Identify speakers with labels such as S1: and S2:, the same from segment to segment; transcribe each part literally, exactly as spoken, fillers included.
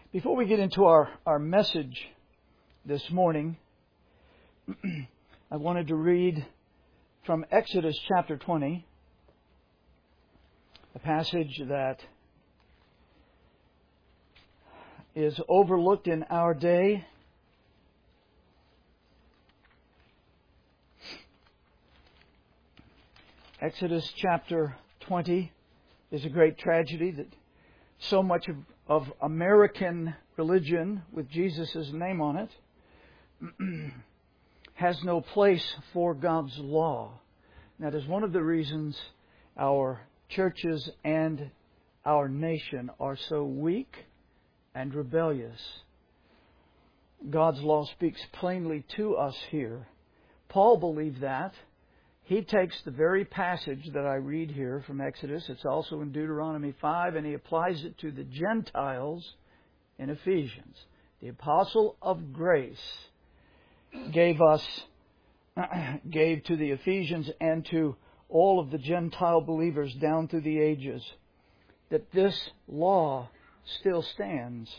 S1: Before we get into our, our message this morning, I wanted to read from Exodus chapter twenty, a passage that is overlooked in our day. Exodus chapter twenty is a great tragedy that so much of, of American religion with Jesus' name on it has no place for God's law. That is one of the reasons our churches and our nation are so weak and rebellious. God's law speaks plainly to us here. Paul believed that. He takes the very passage that I read here from Exodus, it's also in Deuteronomy five, and he applies it to the Gentiles in Ephesians. The apostle of grace gave us, gave to the Ephesians and to all of the Gentile believers down through the ages that this law still stands.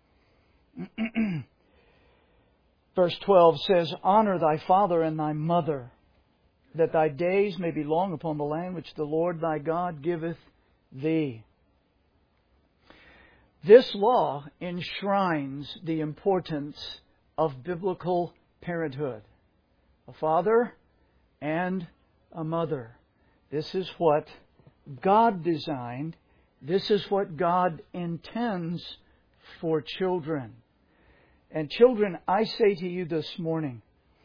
S1: Verse twelve says, "Honor thy father and thy mother, that thy days may be long upon the land which the Lord thy God giveth thee." This law enshrines the importance of biblical parenthood. A father and a mother. This is what God designed. This is what God intends for children. And children, I say to you this morning,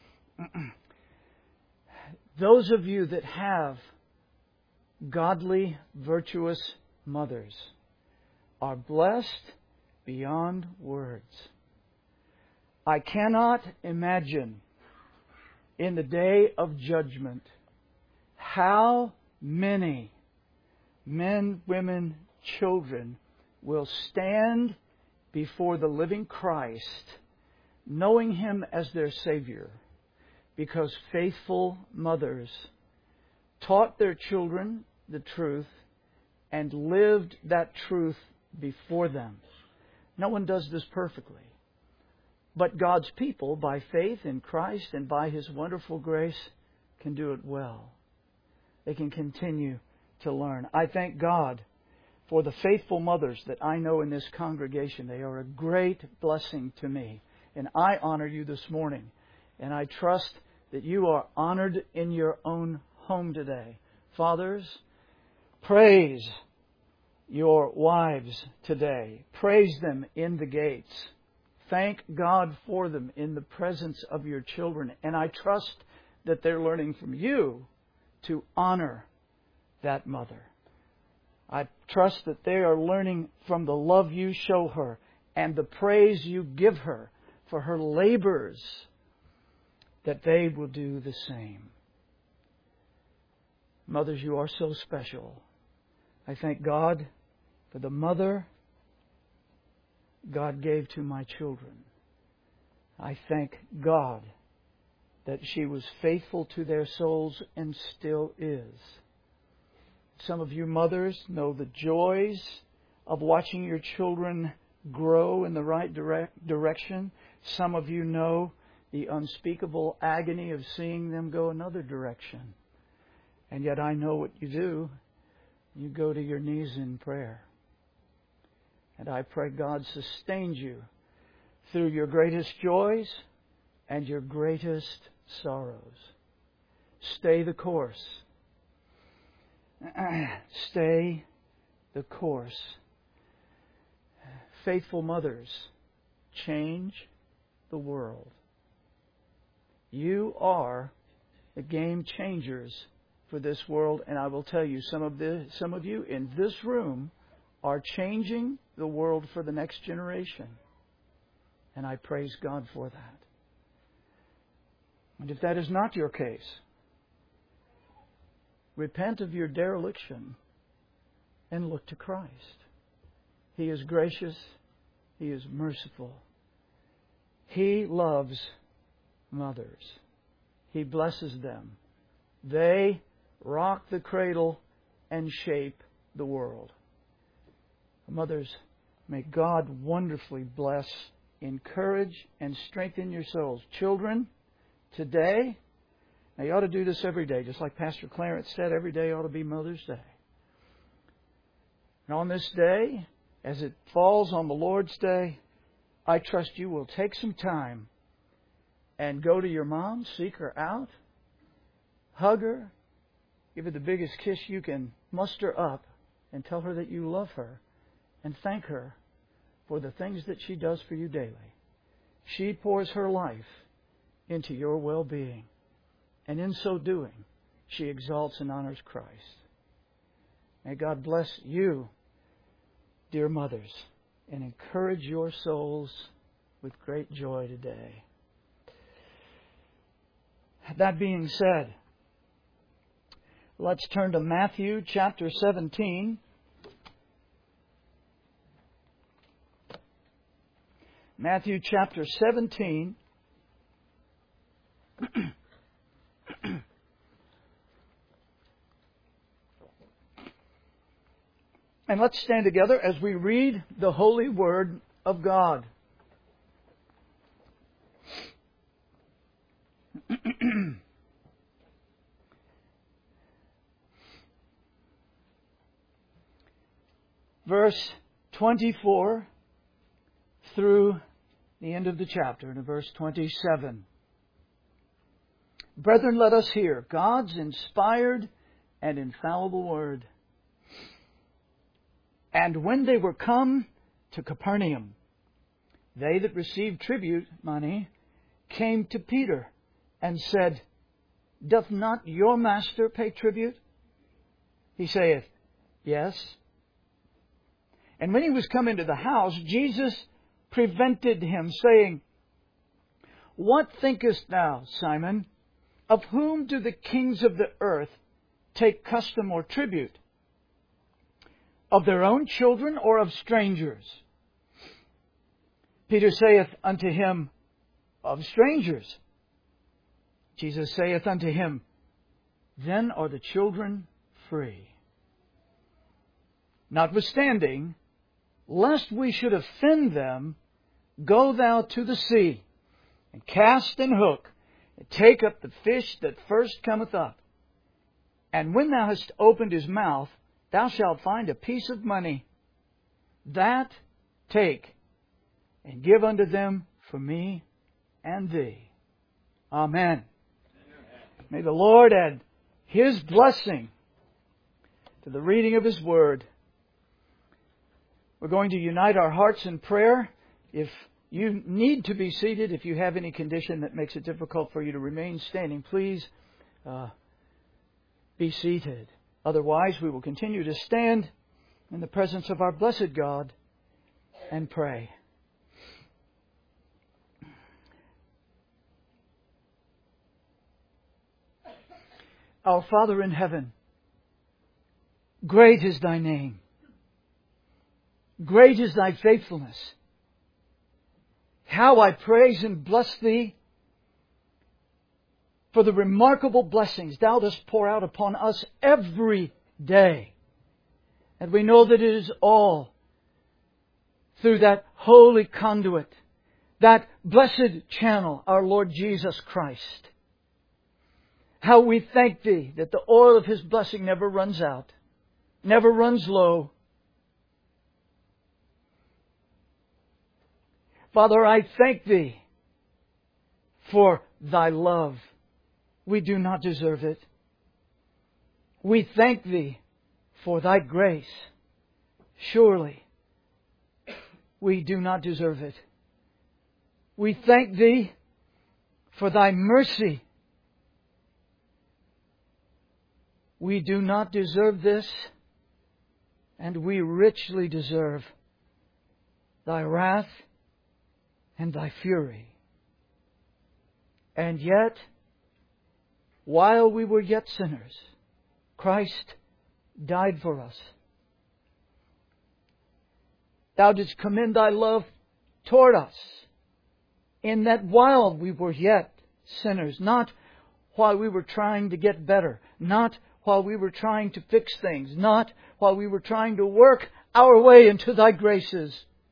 S1: those of you that have godly, virtuous mothers are blessed beyond words. I cannot imagine in the day of judgment how many men, women, children will stand before the living Christ, knowing Him as their Savior, because faithful mothers taught their children the truth and lived that truth before them. No one does this perfectly. But God's people, by faith in Christ and by His wonderful grace, can do it well. They can continue to learn. I thank God for the faithful mothers that I know in this congregation. They are a great blessing to me. And I honor you this morning. And I trust that you are honored in your own home today. Fathers, praise your wives today. Praise them in the gates. Thank God for them in the presence of your children. And I trust that they're learning from you to honor that mother. I trust that they are learning from the love you show her and the praise you give her for her labors, that they will do the same. Mothers, you are so special. I thank God for the mother God gave to my children. I thank God that she was faithful to their souls and still is. Some of you mothers know the joys of watching your children grow in the right direct direction. Some of you know the unspeakable agony of seeing them go another direction. And yet I know what you do. You go to your knees in prayer. And I pray God sustains you through your greatest joys and your greatest sorrows. Stay the course. Stay the course. Faithful mothers change the world. You are the game changers for this world, and I will tell you, some of the some of you in this room are changing the world for the next generation. And I praise God for that. And if that is not your case, repent of your dereliction and look to Christ. He is gracious. He is merciful. He loves mothers. He blesses them. They rock the cradle and shape the world. Mothers, May God wonderfully bless, encourage, and strengthen your souls. Children, today, now you ought to do this every day, just like Pastor Clarence said, every day ought to be Mother's Day. And on this day, as it falls on the Lord's Day, I trust you will take some time and go to your mom, seek her out, hug her, give her the biggest kiss you can muster up, and tell her that you love her, and thank her for the things that she does for you daily. She pours her life into your well-being, and in so doing, she exalts and honors Christ. May God bless you, dear mothers, and encourage your souls with great joy today. That being said, let's turn to Matthew chapter seventeen. Matthew chapter seventeen. And let's stand together as we read the holy word of God. Verse twenty-four through the end of the chapter, to verse twenty-seven. Brethren, let us hear God's inspired and infallible word. And when they were come to Capernaum, they that received tribute money came to Peter and said, Doth not your master pay tribute? He saith, Yes. And when he was come into the house, Jesus prevented him, saying, What thinkest thou, Simon? Of whom do the kings of the earth take custom or tribute? Of their own children or of strangers? Peter saith unto him, Of strangers. Jesus saith unto him, Then are the children free. Notwithstanding, lest we should offend them, go thou to the sea, and cast an hook, and take up the fish that first cometh up. And when thou hast opened his mouth, thou shalt find a piece of money. That take, and give unto them for me and thee. Amen. Amen. May the Lord add His blessing to the reading of His Word. We're going to unite our hearts in prayer. If you need to be seated, if you have any condition that makes it difficult for you to remain standing, please uh, be seated. Otherwise, we will continue to stand in the presence of our blessed God and pray. Our Father in heaven, great is Thy name. Great is Thy faithfulness. How I praise and bless Thee for the remarkable blessings Thou dost pour out upon us every day. And we know that it is all through that holy conduit, that blessed channel, our Lord Jesus Christ. How we thank Thee that the oil of His blessing never runs out, never runs low. Father, I thank Thee for Thy love. We do not deserve it. We thank Thee for Thy grace. Surely, we do not deserve it. We thank Thee for Thy mercy. We do not deserve this, and we richly deserve Thy wrath and Thy fury. And yet, while we were yet sinners, Christ died for us. Thou didst commend Thy love toward us, in that while we were yet sinners, not while we were trying to get better, not while we were trying to fix things, not while we were trying to work our way into Thy graces,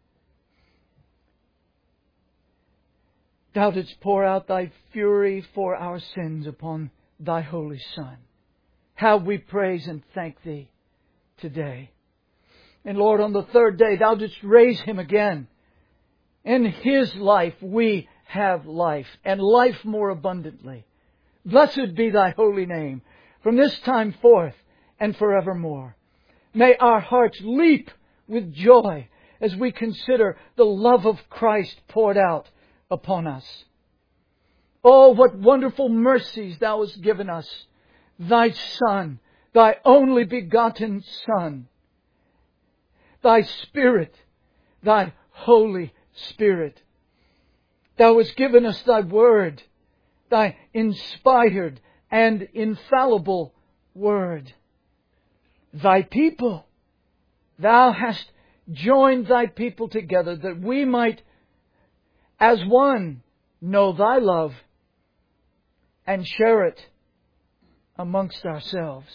S1: Thou didst pour out Thy fury for our sins upon Thy Holy Son. How we praise and thank Thee today. And Lord, on the third day Thou didst raise Him again. In His life we have life, and life more abundantly. Blessed be Thy holy name, from this time forth and forevermore. May our hearts leap with joy as we consider the love of Christ poured out upon us. Oh, what wonderful mercies Thou hast given us. Thy Son, Thy only begotten Son. Thy Spirit, Thy Holy Spirit. Thou hast given us Thy Word, Thy inspired and infallible Word. Thy people. Thou hast joined Thy people together that we might, as one, know Thy love and share it amongst ourselves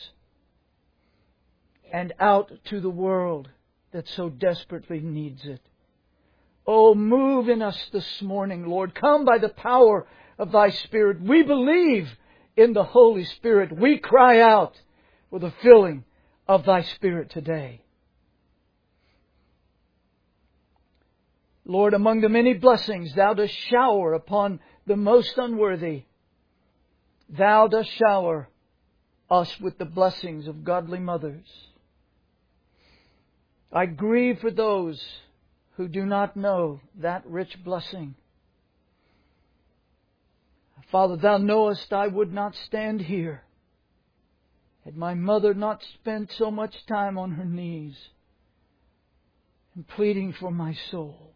S1: and out to the world that so desperately needs it. Oh, move in us this morning, Lord. Come by the power of Thy Spirit. We believe in the Holy Spirit. We cry out for the filling of Thy Spirit today. Lord, among the many blessings Thou dost shower upon the most unworthy, Thou dost shower us with the blessings of godly mothers. I grieve for those who do not know that rich blessing. Father, Thou knowest I would not stand here had my mother not spent so much time on her knees and pleading for my soul.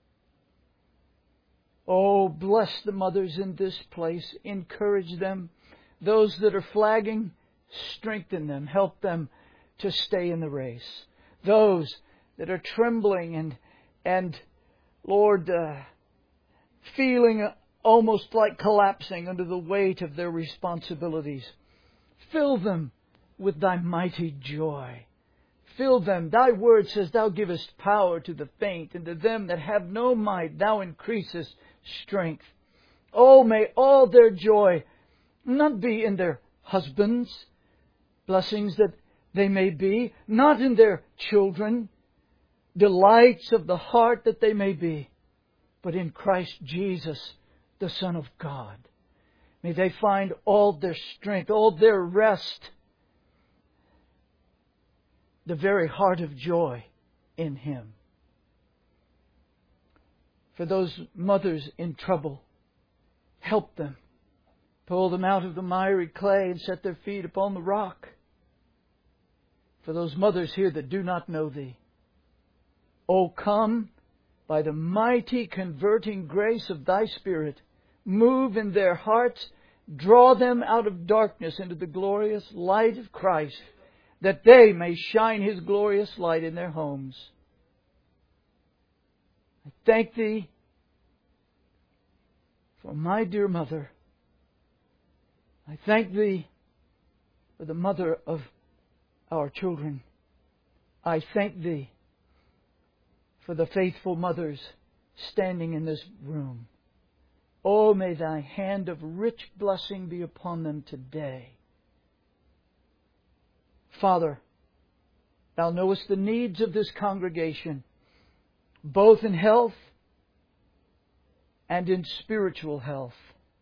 S1: Oh, bless the mothers in this place. Encourage them. Those that are flagging, strengthen them. Help them to stay in the race. Those that are trembling and, and Lord, uh, feeling almost like collapsing under the weight of their responsibilities, fill them with Thy mighty joy. Fill them. Thy word says Thou givest power to the faint, and to them that have no might Thou increasest strength. Oh, may all their joy not be in their husbands, blessings that they may be, not in their children, delights of the heart that they may be, but in Christ Jesus, the Son of God. May they find all their strength, all their rest, the very heart of joy in Him. For those mothers in trouble, help them. Pull them out of the miry clay and set their feet upon the rock. For those mothers here that do not know Thee, oh, come by the mighty converting grace of Thy Spirit. Move in their hearts. Draw them out of darkness into the glorious light of Christ, that they may shine His glorious light in their homes. I thank Thee for my dear mother. I thank Thee for the mother of our children. I thank Thee for the faithful mothers standing in this room. Oh, may Thy hand of rich blessing be upon them today. Father, Thou knowest the needs of this congregation, both in health and in spiritual health.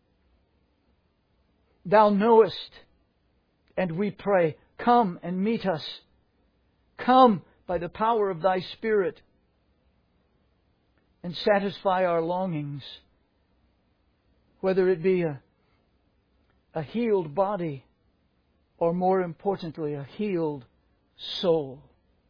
S1: Thou knowest, and we pray, come and meet us. Come by the power of Thy Spirit and satisfy our longings, whether it be a, a healed body or, more importantly, a healed soul.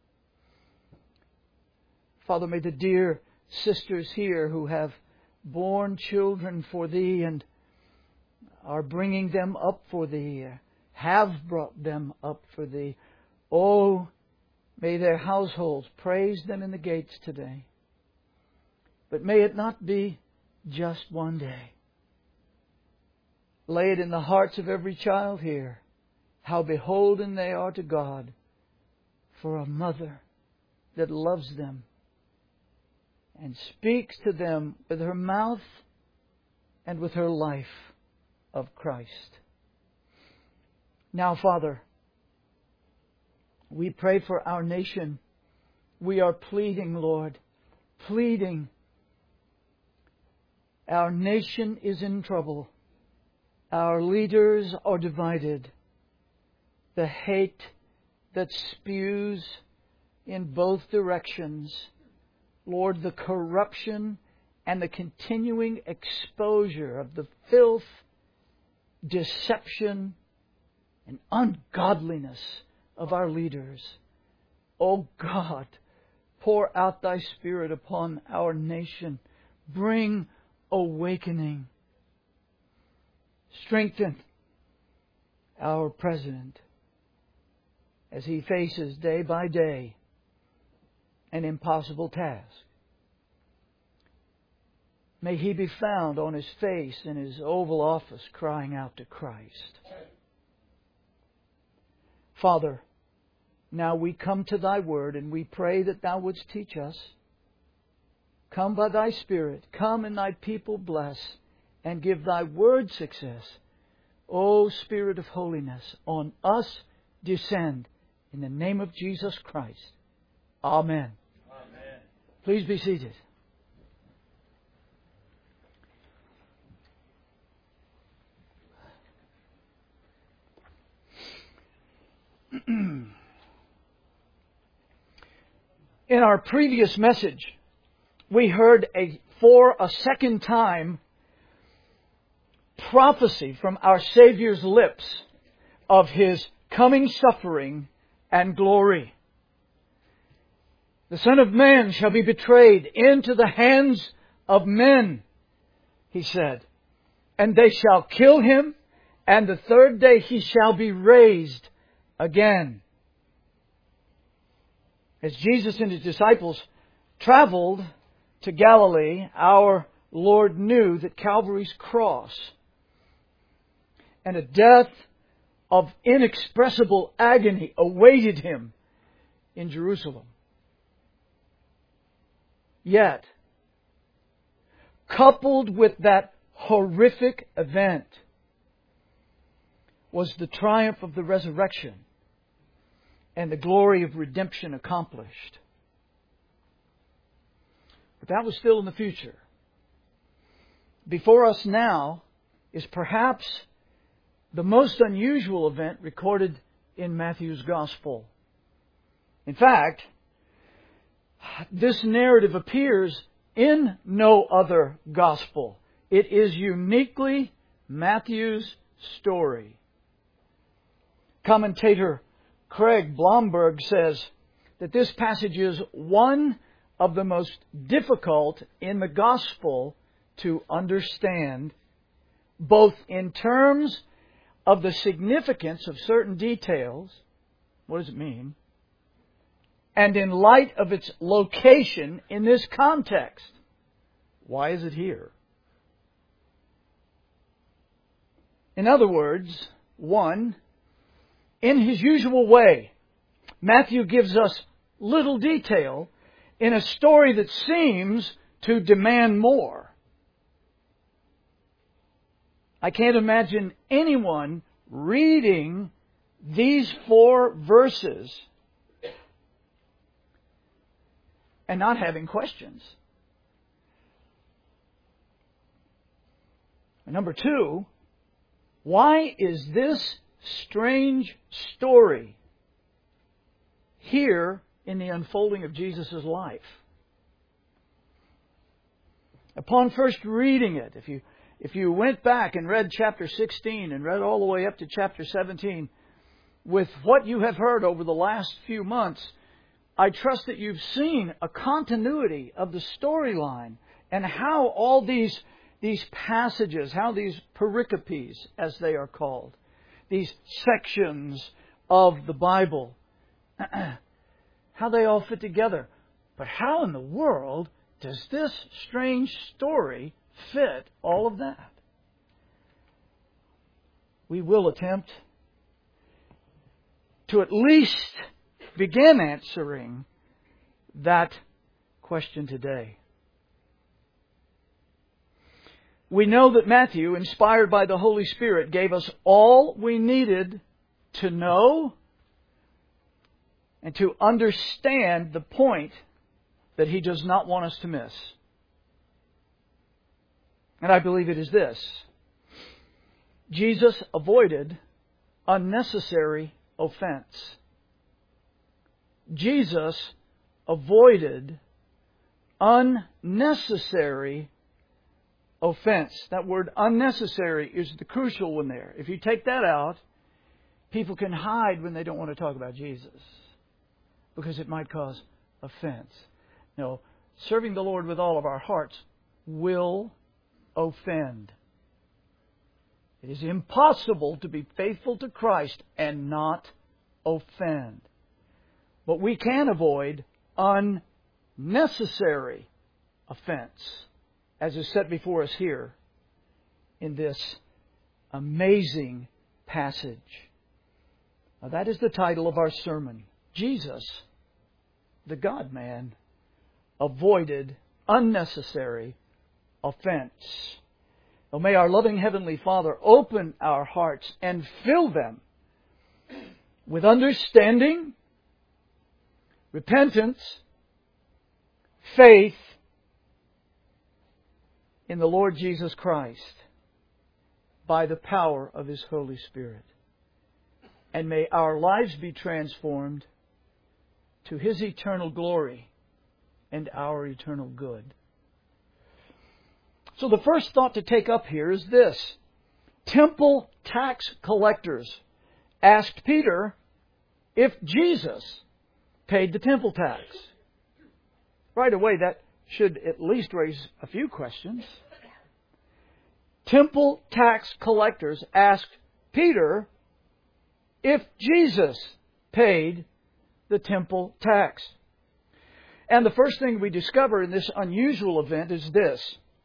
S1: Father, may the dear sisters here who have borne children for Thee and are bringing them up for Thee, have brought them up for Thee, oh, may their households praise them in the gates today. But may it not be just one day. Lay it in the hearts of every child here how beholden they are to God for a mother that loves them and speaks to them with her mouth and with her life of Christ. Now, Father, we pray for our nation. We are pleading, Lord, pleading. Our nation is in trouble. Our leaders are divided. The hate that spews in both directions. Lord, the corruption and the continuing exposure of the filth, deception, and ungodliness of our leaders. O God, pour out Thy Spirit upon our nation. Bring awakening. Strengthen our President as he faces day by day an impossible task. May he be found on his face in his Oval Office crying out to Christ. Father, now we come to Thy Word and we pray that Thou wouldst teach us. Come by Thy Spirit. Come and Thy people bless and give Thy Word success. O Spirit of holiness, on us descend in the name of Jesus Christ. Amen. Amen. Please be seated. In our previous message, we heard a, for a second time prophecy from our Savior's lips of His coming suffering and glory. The Son of Man shall be betrayed into the hands of men, He said, and they shall kill Him, and the third day He shall be raised again. As Jesus and His disciples traveled to Galilee, our Lord knew that Calvary's cross and a death of inexpressible agony awaited Him in Jerusalem. Yet, coupled with that horrific event was the triumph of the resurrection and the glory of redemption accomplished. But that was still in the future. Before us now is perhaps the most unusual event recorded in Matthew's Gospel. In fact, this narrative appears in no other Gospel. It is uniquely Matthew's story. Commentator Craig Blomberg says that this passage is one of the most difficult in the Gospel to understand, both in terms of the significance of certain details, what does it mean, and in light of its location in this context. Why is it here? In other words, one, in his usual way, Matthew gives us little detail in a story that seems to demand more. I can't imagine anyone reading these four verses and not having questions. And number two, why is this strange story here in the unfolding of Jesus' life? Upon first reading it, if you if you went back and read chapter sixteen and read all the way up to chapter seventeen, with what you have heard over the last few months, I trust that you've seen a continuity of the storyline and how all these, these passages, how these pericopes, as they are called, these sections of the Bible, how they all fit together. But how in the world does this strange story fit all of that? We will attempt to at least begin answering that question today. we know that Matthew, inspired by the Holy Spirit, gave us all we needed to know and to understand the point that he does not want us to miss. And I believe it is this: Jesus avoided unnecessary offense. Jesus avoided unnecessary offense. That word unnecessary is the crucial one there. If you take that out, people can hide when they don't want to talk about Jesus, because it might cause offense. No, serving the Lord with all of our hearts will offend. It is impossible to be faithful to Christ and not offend. But we can avoid unnecessary offense, as is set before us here in this amazing passage. Now, that is the title of our sermon. Jesus, the God-man, avoided unnecessary offense. Oh, may our loving Heavenly Father open our hearts and fill them with understanding, repentance, faith in the Lord Jesus Christ by the power of His Holy Spirit. And may our lives be transformed to His eternal glory and our eternal good. So the first thought to take up here is this: temple tax collectors asked Peter if Jesus paid the temple tax. Right away, that should at least raise a few questions. Temple tax collectors asked Peter if Jesus paid the temple tax. And the first thing we discover in this unusual event is this: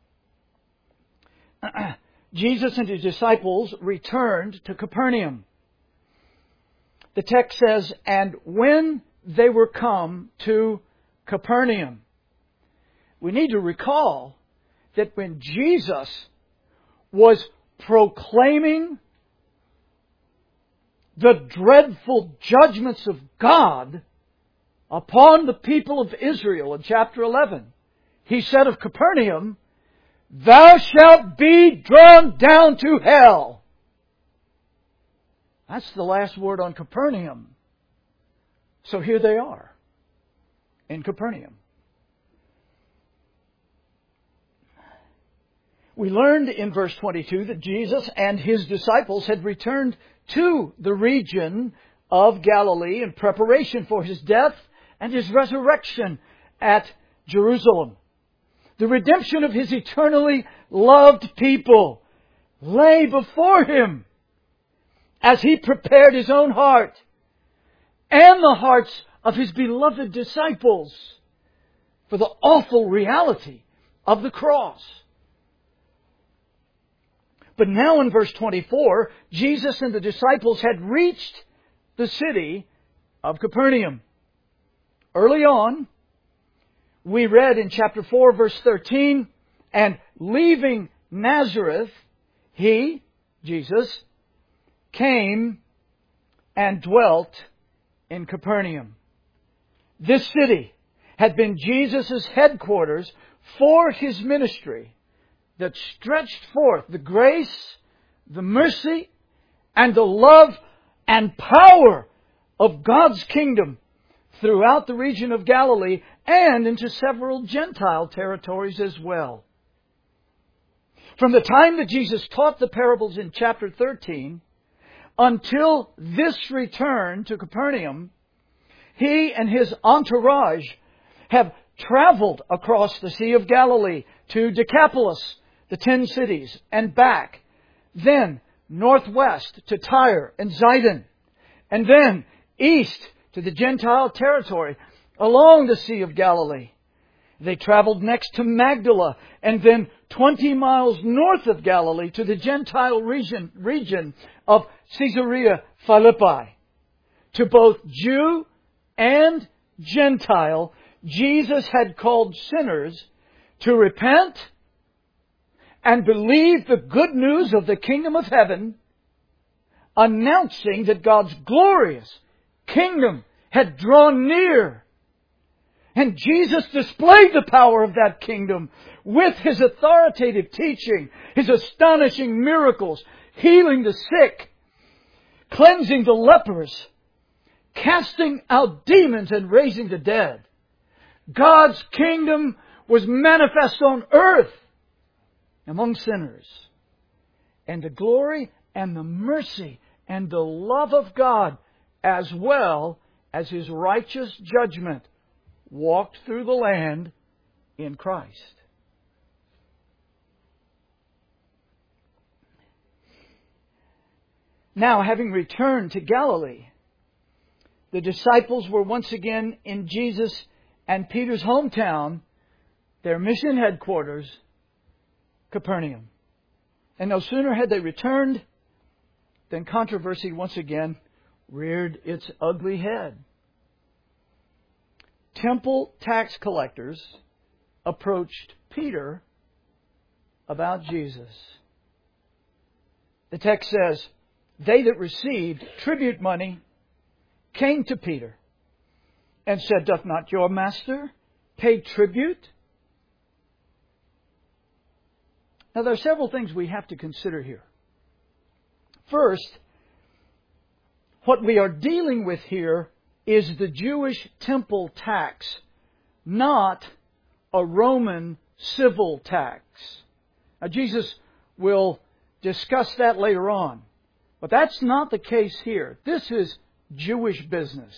S1: Jesus and His disciples returned to Capernaum. The text says, and when they were come to Capernaum. We need to recall that when Jesus was proclaiming the dreadful judgments of God upon the people of Israel in chapter eleven, He said of Capernaum, "Thou shalt be drawn down to hell." That's the last word on Capernaum. So here they are in Capernaum. We learned in verse twenty-two that Jesus and His disciples had returned to the region of Galilee in preparation for His death and His resurrection at Jerusalem. The redemption of His eternally loved people lay before Him as He prepared His own heart and the hearts of His beloved disciples for the awful reality of the cross. But now in verse twenty-four, Jesus and the disciples had reached the city of Capernaum. Early on, we read in chapter four, verse thirteen, and leaving Nazareth, He, Jesus, came and dwelt in Capernaum. This city had been Jesus' headquarters for His ministry that stretched forth the grace, the mercy, and the love and power of God's kingdom throughout the region of Galilee and into several Gentile territories as well. From the time that Jesus taught the parables in chapter thirteen until this return to Capernaum, He and His entourage have traveled across the Sea of Galilee to Decapolis, the ten cities, and back. Then northwest to Tyre and Zidon. And then east to the Gentile territory along the Sea of Galilee. They traveled next to Magdala and then twenty miles north of Galilee to the Gentile region, region of Caesarea Philippi. To both Jew and Gentile, Jesus had called sinners to repent and believed the good news of the kingdom of heaven, announcing that God's glorious kingdom had drawn near. And Jesus displayed the power of that kingdom with His authoritative teaching, His astonishing miracles, healing the sick, cleansing the lepers, casting out demons and raising the dead. God's kingdom was manifest on earth among sinners. And the glory and the mercy and the love of God, as well as His righteous judgment, walked through the land in Christ. Now, having returned to Galilee, the disciples were once again in Jesus and Peter's hometown, their mission headquarters, Capernaum. And no sooner had they returned than controversy once again reared its ugly head. Temple tax collectors approached Peter about Jesus. The text says, they that received tribute money came to Peter and said, doth not your master pay tribute? Now there are several things we have to consider here. First, what we are dealing with here is the Jewish temple tax, not a Roman civil tax. Now Jesus will discuss that later on. But that's not the case here. This is Jewish business.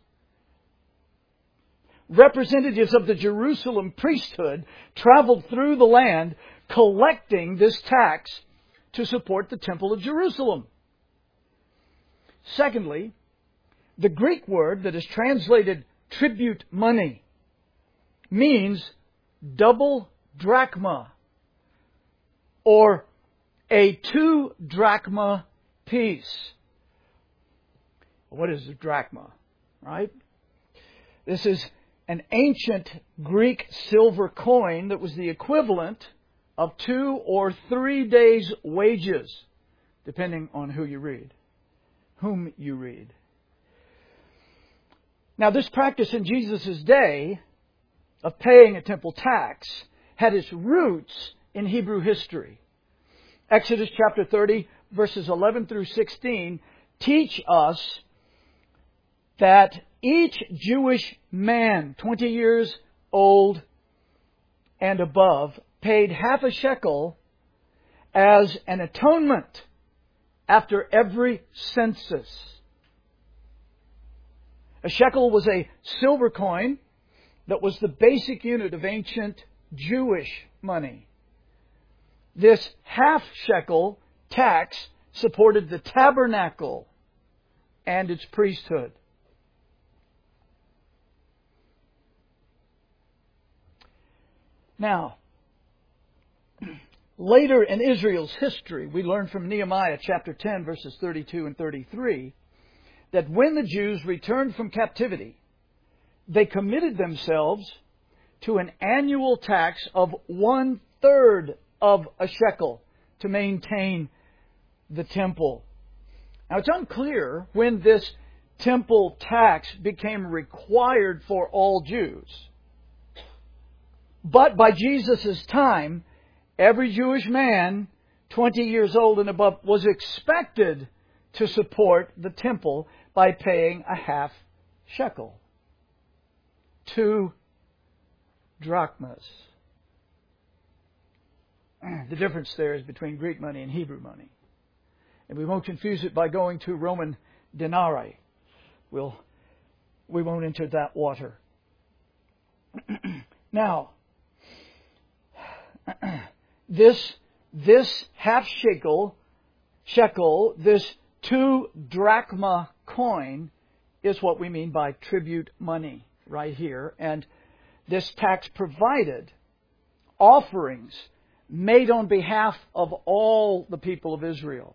S1: Representatives of the Jerusalem priesthood traveled through the land collecting this tax to support the Temple of Jerusalem. Secondly, the Greek word that is translated tribute money means double drachma, or a two drachma piece. What is a drachma, right? This is an ancient Greek silver coin that was the equivalent of two or three days' wages, depending on who you read, whom you read. Now, this practice in Jesus' day of paying a temple tax had its roots in Hebrew history. Exodus chapter thirty, verses eleven through sixteen, teach us that each Jewish man, twenty years old and above, paid half a shekel as an atonement after every census. A shekel was a silver coin that was the basic unit of ancient Jewish money. This half shekel tax supported the tabernacle and its priesthood. Now, later in Israel's history, we learn from Nehemiah chapter ten, verses thirty-two and thirty-three, that when the Jews returned from captivity, they committed themselves to an annual tax of one-third of a shekel to maintain the temple. Now, it's unclear when this temple tax became required for all Jews. But by Jesus' time, every Jewish man, twenty years old and above, was expected to support the temple by paying a half shekel. Two drachmas. The difference there is between Greek money and Hebrew money. And we won't confuse it by going to Roman denarii. We'll, we won't enter that water. Now, this, this half shekel, shekel, this two drachma coin is what we mean by tribute money right here. And this tax provided offerings made on behalf of all the people of Israel.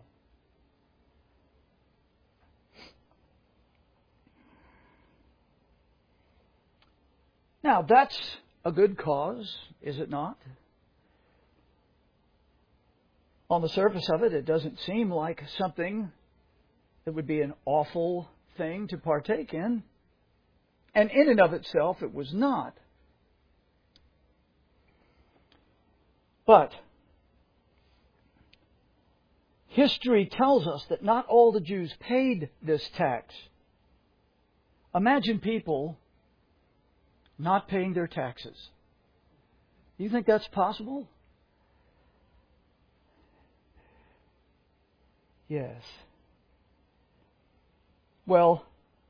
S1: Now, that's a good cause, is it not? On the surface of it, it doesn't seem like something that would be an awful thing to partake in. And in and of itself, it was not. But history tells us that not all the Jews paid this tax. Imagine people not paying their taxes. Do you think that's possible? Yes. Well,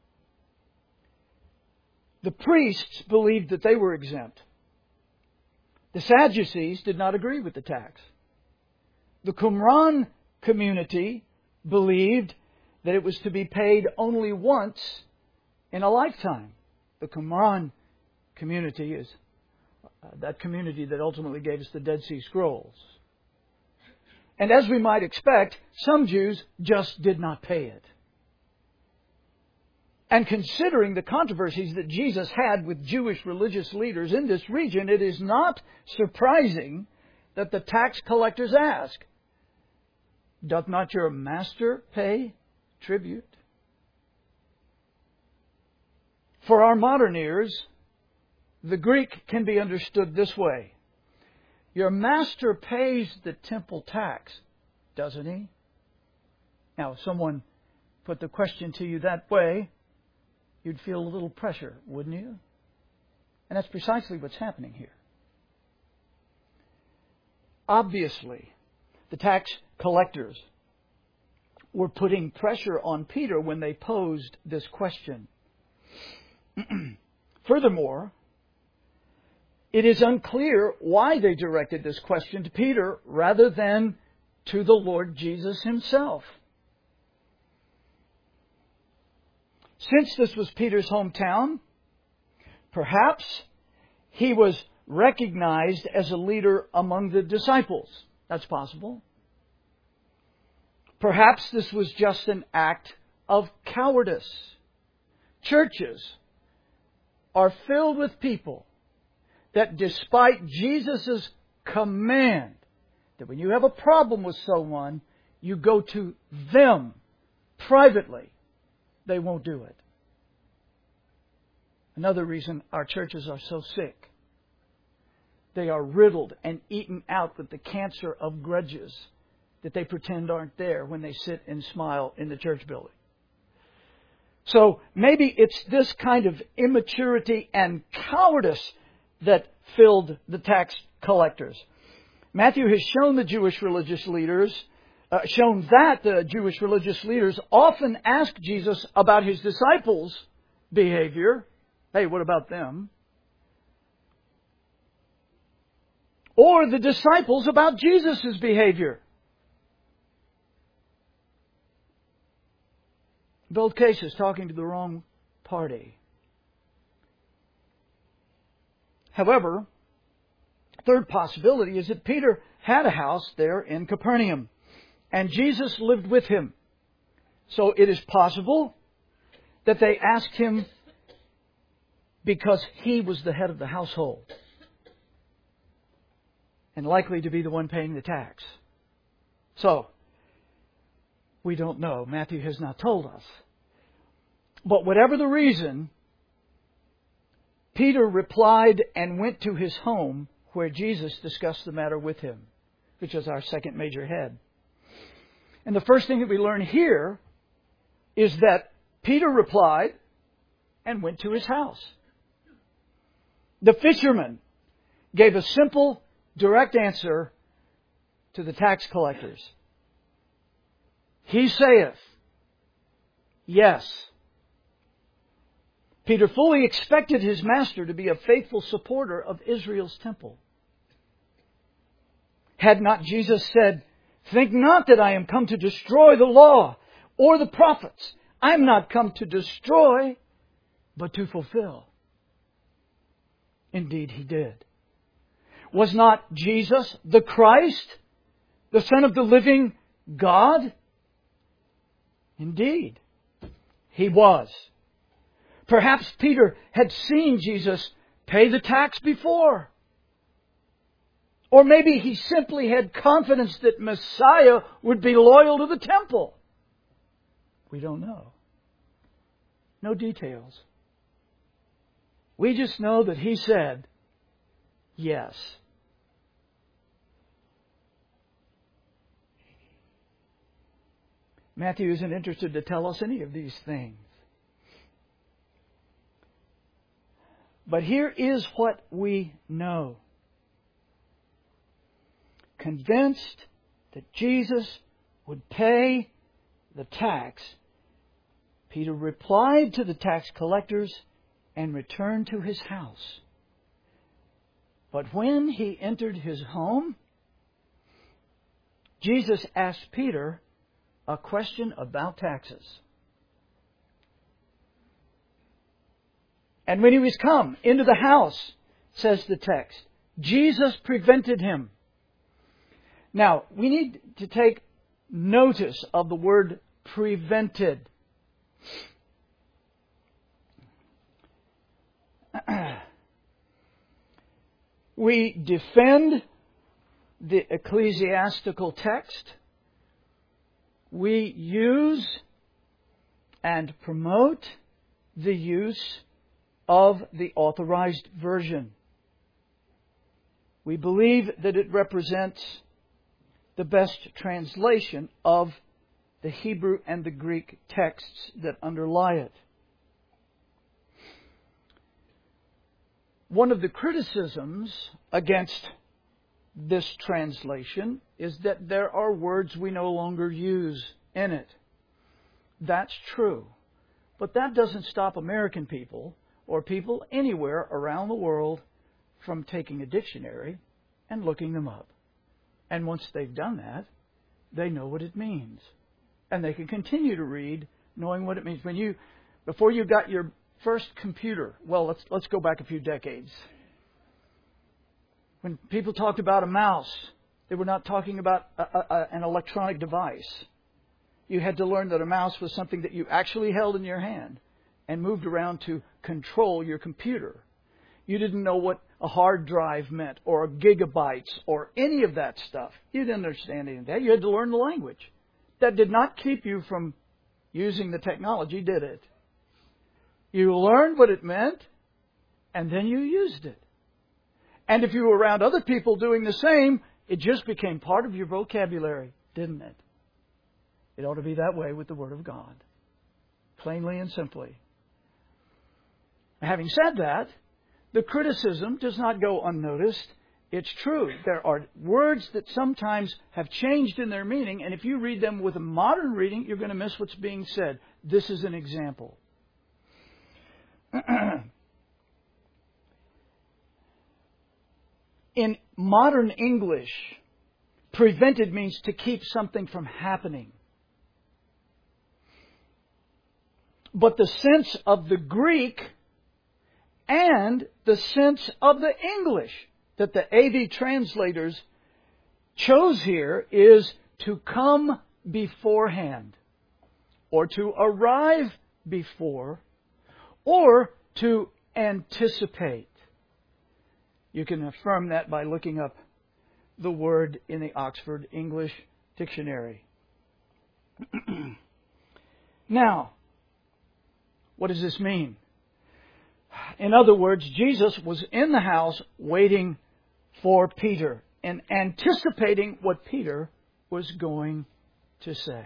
S1: the priests believed that they were exempt. The Sadducees did not agree with the tax. The Qumran community believed that it was to be paid only once in a lifetime. The Qumran community is that community that ultimately gave us the Dead Sea Scrolls. And as we might expect, some Jews just did not pay it. And considering the controversies that Jesus had with Jewish religious leaders in this region, it is not surprising that the tax collectors ask, "Doth not your master pay tribute?" For our modern ears, the Greek can be understood this way. Your master pays the temple tax, doesn't he? Now, if someone put the question to you that way, you'd feel a little pressure, wouldn't you? And that's precisely what's happening here. Obviously, the tax collectors were putting pressure on Peter when they posed this question. Furthermore, it is unclear why they directed this question to Peter rather than to the Lord Jesus Himself. Since this was Peter's hometown, perhaps he was recognized as a leader among the disciples. That's possible. Perhaps this was just an act of cowardice. Churches are filled with people that despite Jesus' command that when you have a problem with someone, you go to them privately, they won't do it. Another reason our churches are so sick. They are riddled and eaten out with the cancer of grudges that they pretend aren't there when they sit and smile in the church building. So maybe it's this kind of immaturity and cowardice that filled the tax collectors. Matthew has shown the Jewish religious leaders, uh, shown that the Jewish religious leaders often ask Jesus about His disciples' behavior. Hey, what about them? Or the disciples about Jesus' behavior. Both cases talking to the wrong party. However, third possibility is that Peter had a house there in Capernaum, and Jesus lived with him. So it is possible that they asked him because he was the head of the household and likely to be the one paying the tax. So, we don't know. Matthew has not told us. But whatever the reason, Peter replied and went to his home where Jesus discussed the matter with him, which is our second major head. And the first thing that we learn here is that Peter replied and went to his house. The fisherman gave a simple, direct answer to the tax collectors. He saith, yes. Peter fully expected his master to be a faithful supporter of Israel's temple. Had not Jesus said, think not that I am come to destroy the law or the prophets. I am not come to destroy, but to fulfill. Indeed, He did. Was not Jesus the Christ, the Son of the living God? Indeed, He was. Perhaps Peter had seen Jesus pay the tax before. Or maybe he simply had confidence that Messiah would be loyal to the temple. We don't know. No details. We just know that he said, yes. Matthew isn't interested to tell us any of these things. But here is what we know. Convinced that Jesus would pay the tax, Peter replied to the tax collectors and returned to his house. But when he entered his home, Jesus asked Peter a question about taxes. And when he was come into the house, says the text, Jesus prevented him. Now, we need to take notice of the word prevented. We defend the ecclesiastical text. We use and promote the use of the Authorized Version. We believe that it represents the best translation of the Hebrew and the Greek texts that underlie it. One of the criticisms against this translation is that there are words we no longer use in it. That's true. But that doesn't stop American people or people anywhere around the world from taking a dictionary and looking them up. And once they've done that, they know what it means. And they can continue to read knowing what it means. When you, before you got your first computer, well, let's let's go back a few decades. When people talked about a mouse, they were not talking about a, a, an electronic device. You had to learn that a mouse was something that you actually held in your hand and moved around to control your computer. You didn't know what a hard drive meant or gigabytes or any of that stuff. You didn't understand any of that. You had to learn the language. That did not keep you from using the technology, did it? You learned what it meant, and then you used it. And if you were around other people doing the same, it just became part of your vocabulary, didn't it? It ought to be that way with the Word of God. Plainly and simply. Having said that, the criticism does not go unnoticed. It's true. There are words that sometimes have changed in their meaning, and if you read them with a modern reading, you're going to miss what's being said. This is an example. In modern English, prevented means to keep something from happening. But the sense of the Greek and the sense of the English that the A V translators chose here is to come beforehand, or to arrive before, or to anticipate. You can affirm that by looking up the word in the Oxford English Dictionary. Now, what does this mean? In other words, Jesus was in the house waiting for Peter and anticipating what Peter was going to say.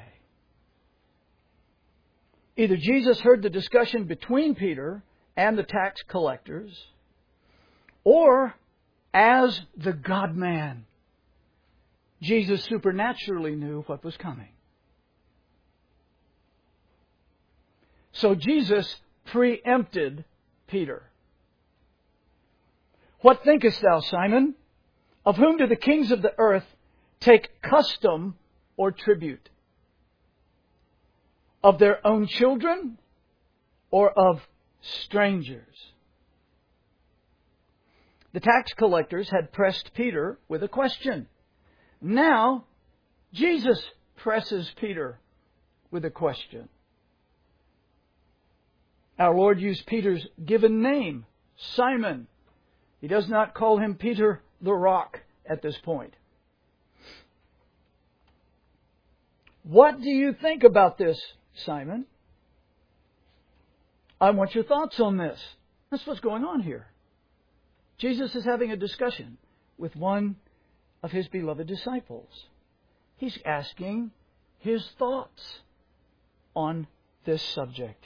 S1: Either Jesus heard the discussion between Peter and the tax collectors, or as the God-man, Jesus supernaturally knew what was coming. So Jesus preempted Peter. What thinkest thou, Simon? Of whom do the kings of the earth take custom or tribute? Of their own children or of strangers? The tax collectors had pressed Peter with a question. Now, Jesus presses Peter with a question. Our Lord used Peter's given name, Simon. He does not call him Peter the Rock, at this point. What do you think about this, Simon? I want your thoughts on this. That's what's going on here. Jesus is having a discussion with one of His beloved disciples. He's asking his thoughts on this subject.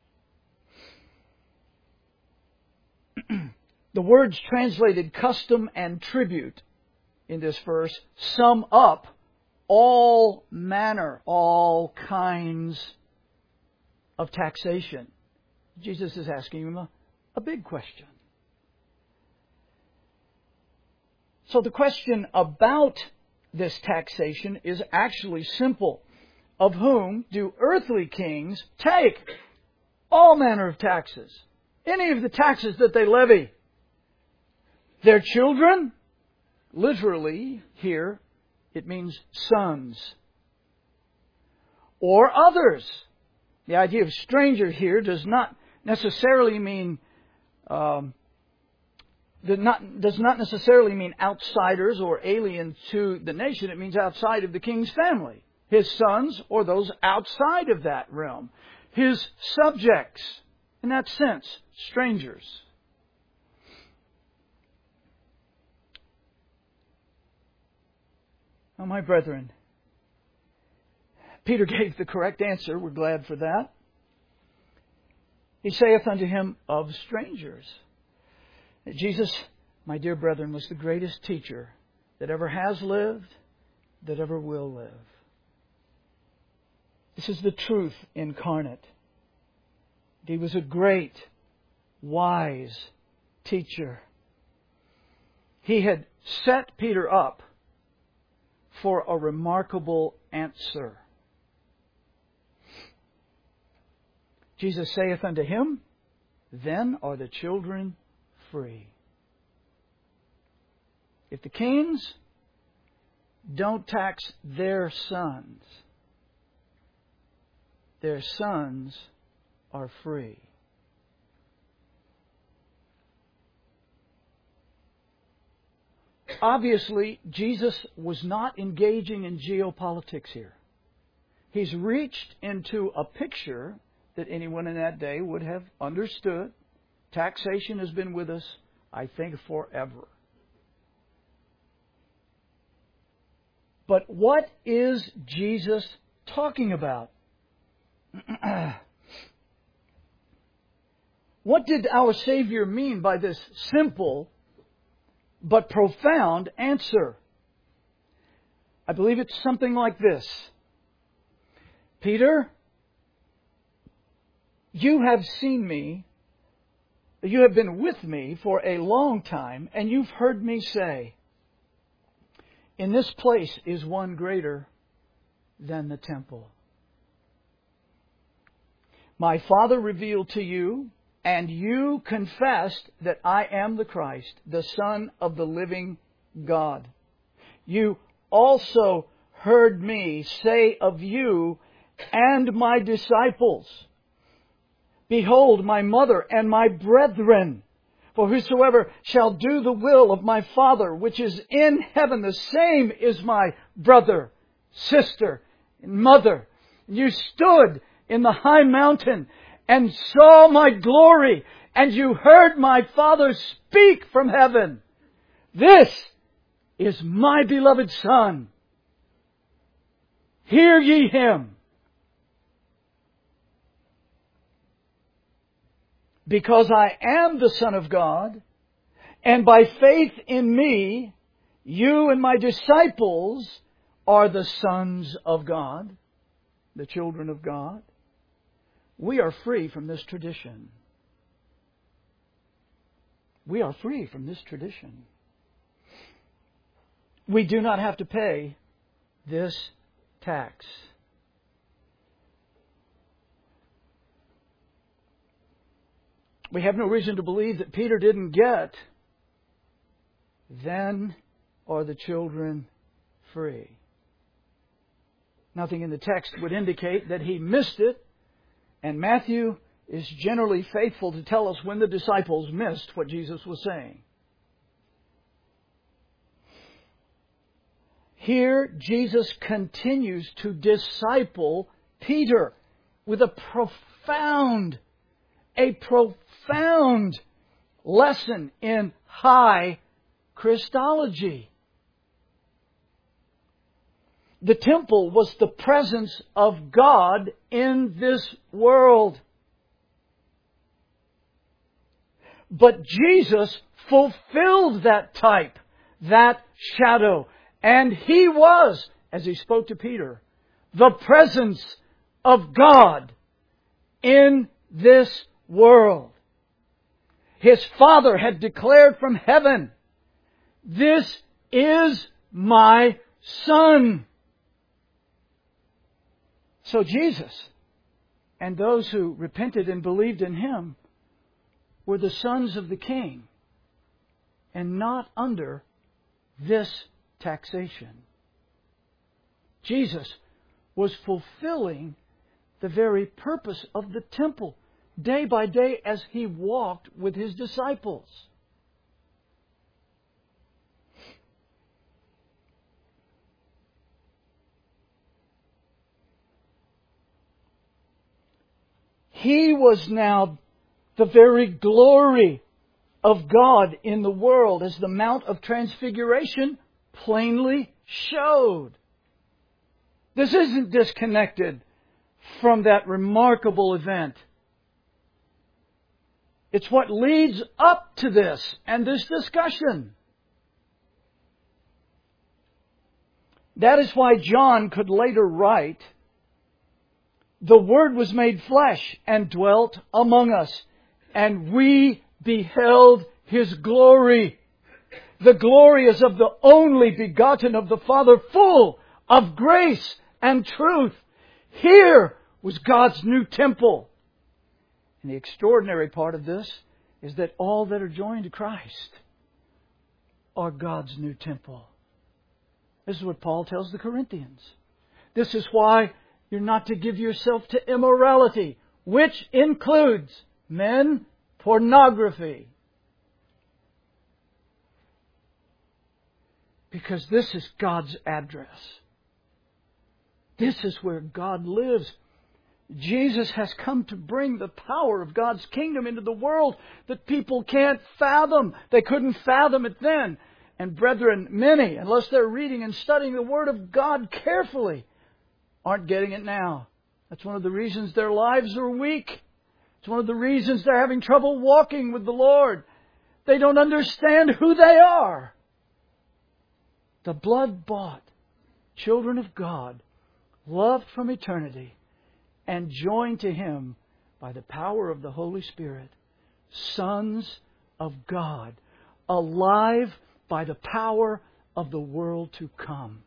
S1: The words translated custom and tribute in this verse sum up all manner, all kinds of taxation. Jesus is asking him a, a big question. So the question about this taxation is actually simple. Of whom do earthly kings take all manner of taxes? Any of the taxes that they levy. Their children, literally here, it means sons. Or others. The idea of stranger here does not necessarily mean um, does not, does not necessarily mean outsiders or alien to the nation. It means outside of the king's family. His sons or those outside of that realm. His subjects, in that sense, strangers. Now, my brethren, Peter gave the correct answer. We're glad for that. He saith unto him, of strangers. Jesus, my dear brethren, was the greatest teacher that ever has lived, that ever will live. This is the truth incarnate. He was a great, wise teacher. He had set Peter up for a remarkable answer. Jesus saith unto him, then are the children free. If the kings don't tax their sons, their sons are free. Obviously, Jesus was not engaging in geopolitics here. He's reached into a picture that anyone in that day would have understood. Taxation has been with us, I think, forever. But what is Jesus talking about? What did our Savior mean by this simple but profound answer? I believe it's something like this. Peter, you have seen me, you have been with me for a long time, and you've heard me say, in this place is one greater than the temple. My Father revealed to you, and you confessed that I am the Christ, the Son of the living God. You also heard me say of you and my disciples, behold, my mother and my brethren, for whosoever shall do the will of my Father which is in heaven, the same is my brother, sister, and mother. You stood in the high mountain and saw my glory, and you heard my Father speak from heaven. This is my beloved Son. Hear ye him. Because I am the Son of God, and by faith in me, you and my disciples are the sons of God, the children of God. We are free from this tradition. We are free from this tradition. We do not have to pay this tax. We have no reason to believe that Peter didn't get, then are the children free. Nothing in the text would indicate that he missed it. And Matthew is generally faithful to tell us when the disciples missed what Jesus was saying. Here, Jesus continues to disciple Peter with a profound, a profound lesson in high Christology. The temple was the presence of God in this world. But Jesus fulfilled that type, that shadow. And He was, as He spoke to Peter, the presence of God in this world. His Father had declared from heaven, "This is my Son." So Jesus and those who repented and believed in Him were the sons of the King and not under this taxation. Jesus was fulfilling the very purpose of the temple day by day as He walked with His disciples. He was now the very glory of God in the world, as the Mount of Transfiguration plainly showed. This isn't disconnected from that remarkable event. It's what leads up to this and this discussion. That is why John could later write, "The Word was made flesh and dwelt among us, and we beheld His glory. The glory is of the only begotten of the Father, full of grace and truth." Here was God's new temple. And the extraordinary part of this is that all that are joined to Christ are God's new temple. This is what Paul tells the Corinthians. This is why you're not to give yourself to immorality, which includes, men, pornography. Because this is God's address. This is where God lives. Jesus has come to bring the power of God's kingdom into the world that people can't fathom. They couldn't fathom it then. And brethren, many, unless they're reading and studying the Word of God carefully, aren't getting it now. That's one of the reasons their lives are weak. It's one of the reasons they're having trouble walking with the Lord. They don't understand who they are. The blood-bought children of God, loved from eternity, and joined to Him by the power of the Holy Spirit. Sons of God, alive by the power of the world to come.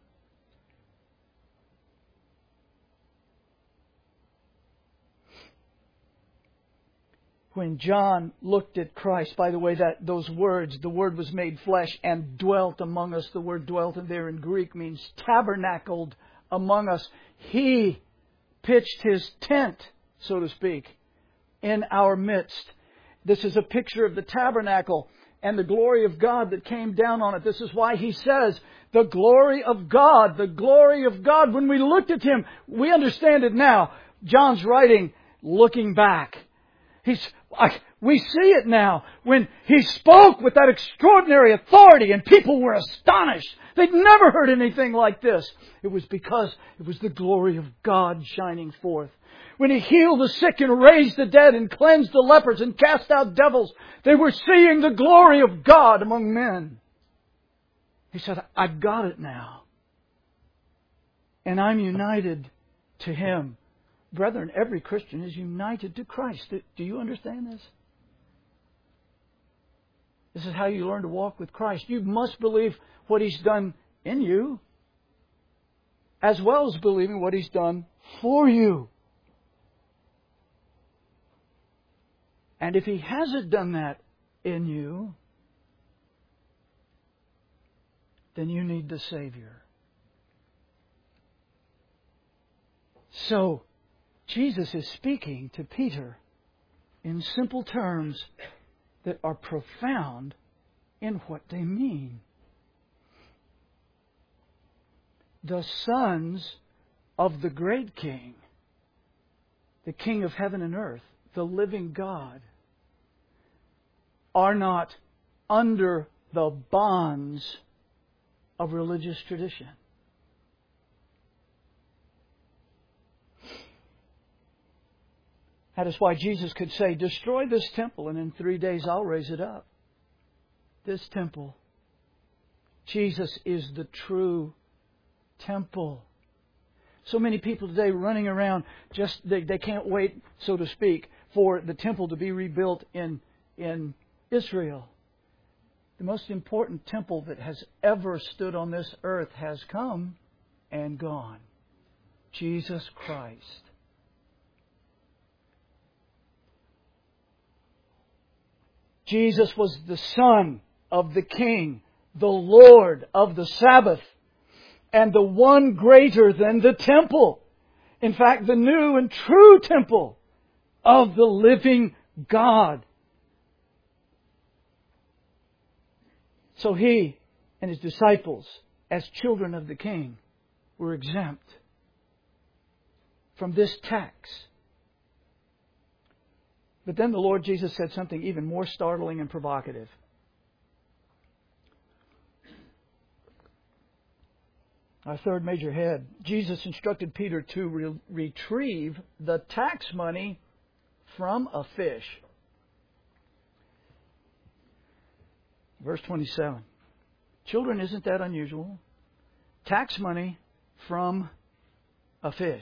S1: When John looked at Christ, by the way, that those words, the Word was made flesh and dwelt among us. The word dwelt in there in Greek means tabernacled among us. He pitched His tent, so to speak, in our midst. This is a picture of the tabernacle and the glory of God that came down on it. This is why He says, the glory of God, the glory of God. When we looked at Him, we understand it now. John's writing, looking back. He's, I, we see it now. When He spoke with that extraordinary authority and people were astonished. They'd never heard anything like this. It was because it was the glory of God shining forth. When He healed the sick and raised the dead and cleansed the lepers and cast out devils, they were seeing the glory of God among men. He said, I've got it now. And I'm united to Him. Brethren, every Christian is united to Christ. Do you understand this? This is how you learn to walk with Christ. You must believe what He's done in you, as well as believing what He's done for you. And if He hasn't done that in you, then you need the Savior. So, Jesus is speaking to Peter in simple terms that are profound in what they mean. the sons of the great King, the King of heaven and earth, the living God, are not under the bonds of religious tradition. That is why Jesus could say, destroy this temple and in three days I'll raise it up. This temple. Jesus is the true temple. So many people today running around, just they, they can't wait, so to speak, for the temple to be rebuilt in, in Israel. The most important temple that has ever stood on this earth has come and gone. Jesus Christ. Jesus was the Son of the King, the Lord of the Sabbath, and the one greater than the temple. In fact, the new and true temple of the living God. So He and His disciples, as children of the King, were exempt from this tax. But then the Lord Jesus said something even more startling and provocative. Our third major head. Jesus instructed Peter to re- retrieve the tax money from a fish. Verse twenty-seven. Children, isn't that unusual? Tax money from a fish.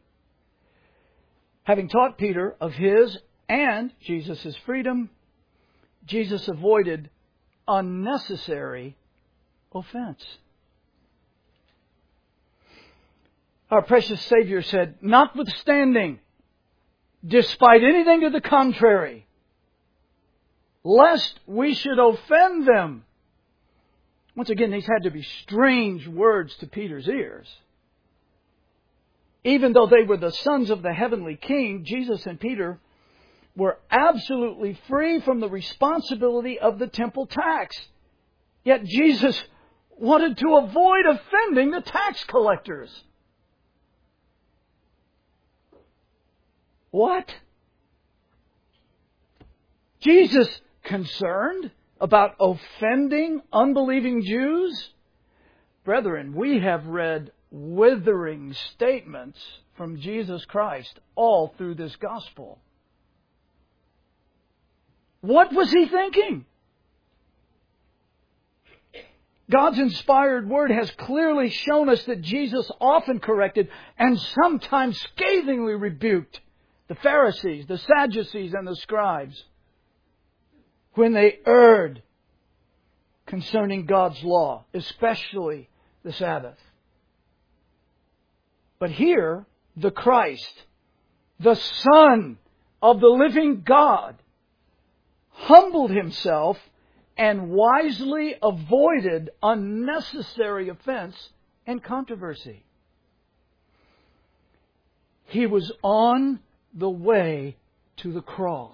S1: Having taught Peter of his and Jesus' freedom, Jesus avoided unnecessary offense. Our precious Savior said, notwithstanding, despite anything to the contrary, lest we should offend them. Once again, these had to be strange words to Peter's ears. Even though they were the sons of the heavenly King, Jesus and Peter were absolutely free from the responsibility of the temple tax. Yet Jesus wanted to avoid offending the tax collectors. What? Jesus concerned about offending unbelieving Jews? Brethren, we have read withering statements from Jesus Christ all through this gospel. What was He thinking? God's inspired Word has clearly shown us that Jesus often corrected and sometimes scathingly rebuked the Pharisees, the Sadducees, and the scribes when they erred concerning God's law, especially the Sabbath. But here, the Christ, the Son of the living God, humbled Himself and wisely avoided unnecessary offense and controversy. He was on the way to the cross.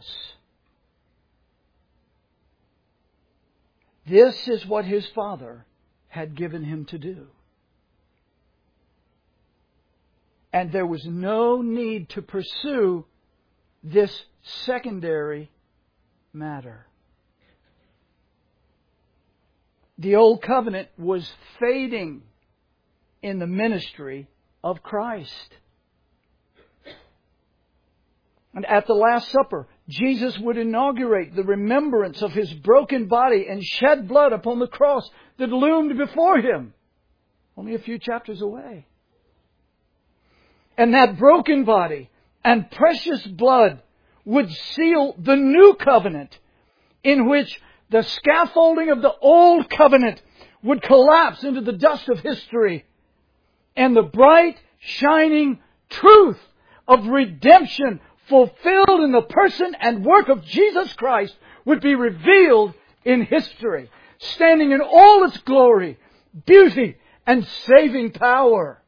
S1: This is what His Father had given Him to do. And there was no need to pursue this secondary matter. The old covenant was fading in the ministry of Christ. And at the Last Supper, Jesus would inaugurate the remembrance of His broken body and shed blood upon the cross that loomed before Him, only a few chapters away. And that broken body and precious blood would seal the new covenant, in which the scaffolding of the old covenant would collapse into the dust of history, and the bright, shining truth of redemption fulfilled in the person and work of Jesus Christ would be revealed in history, standing in all its glory, beauty, and saving power.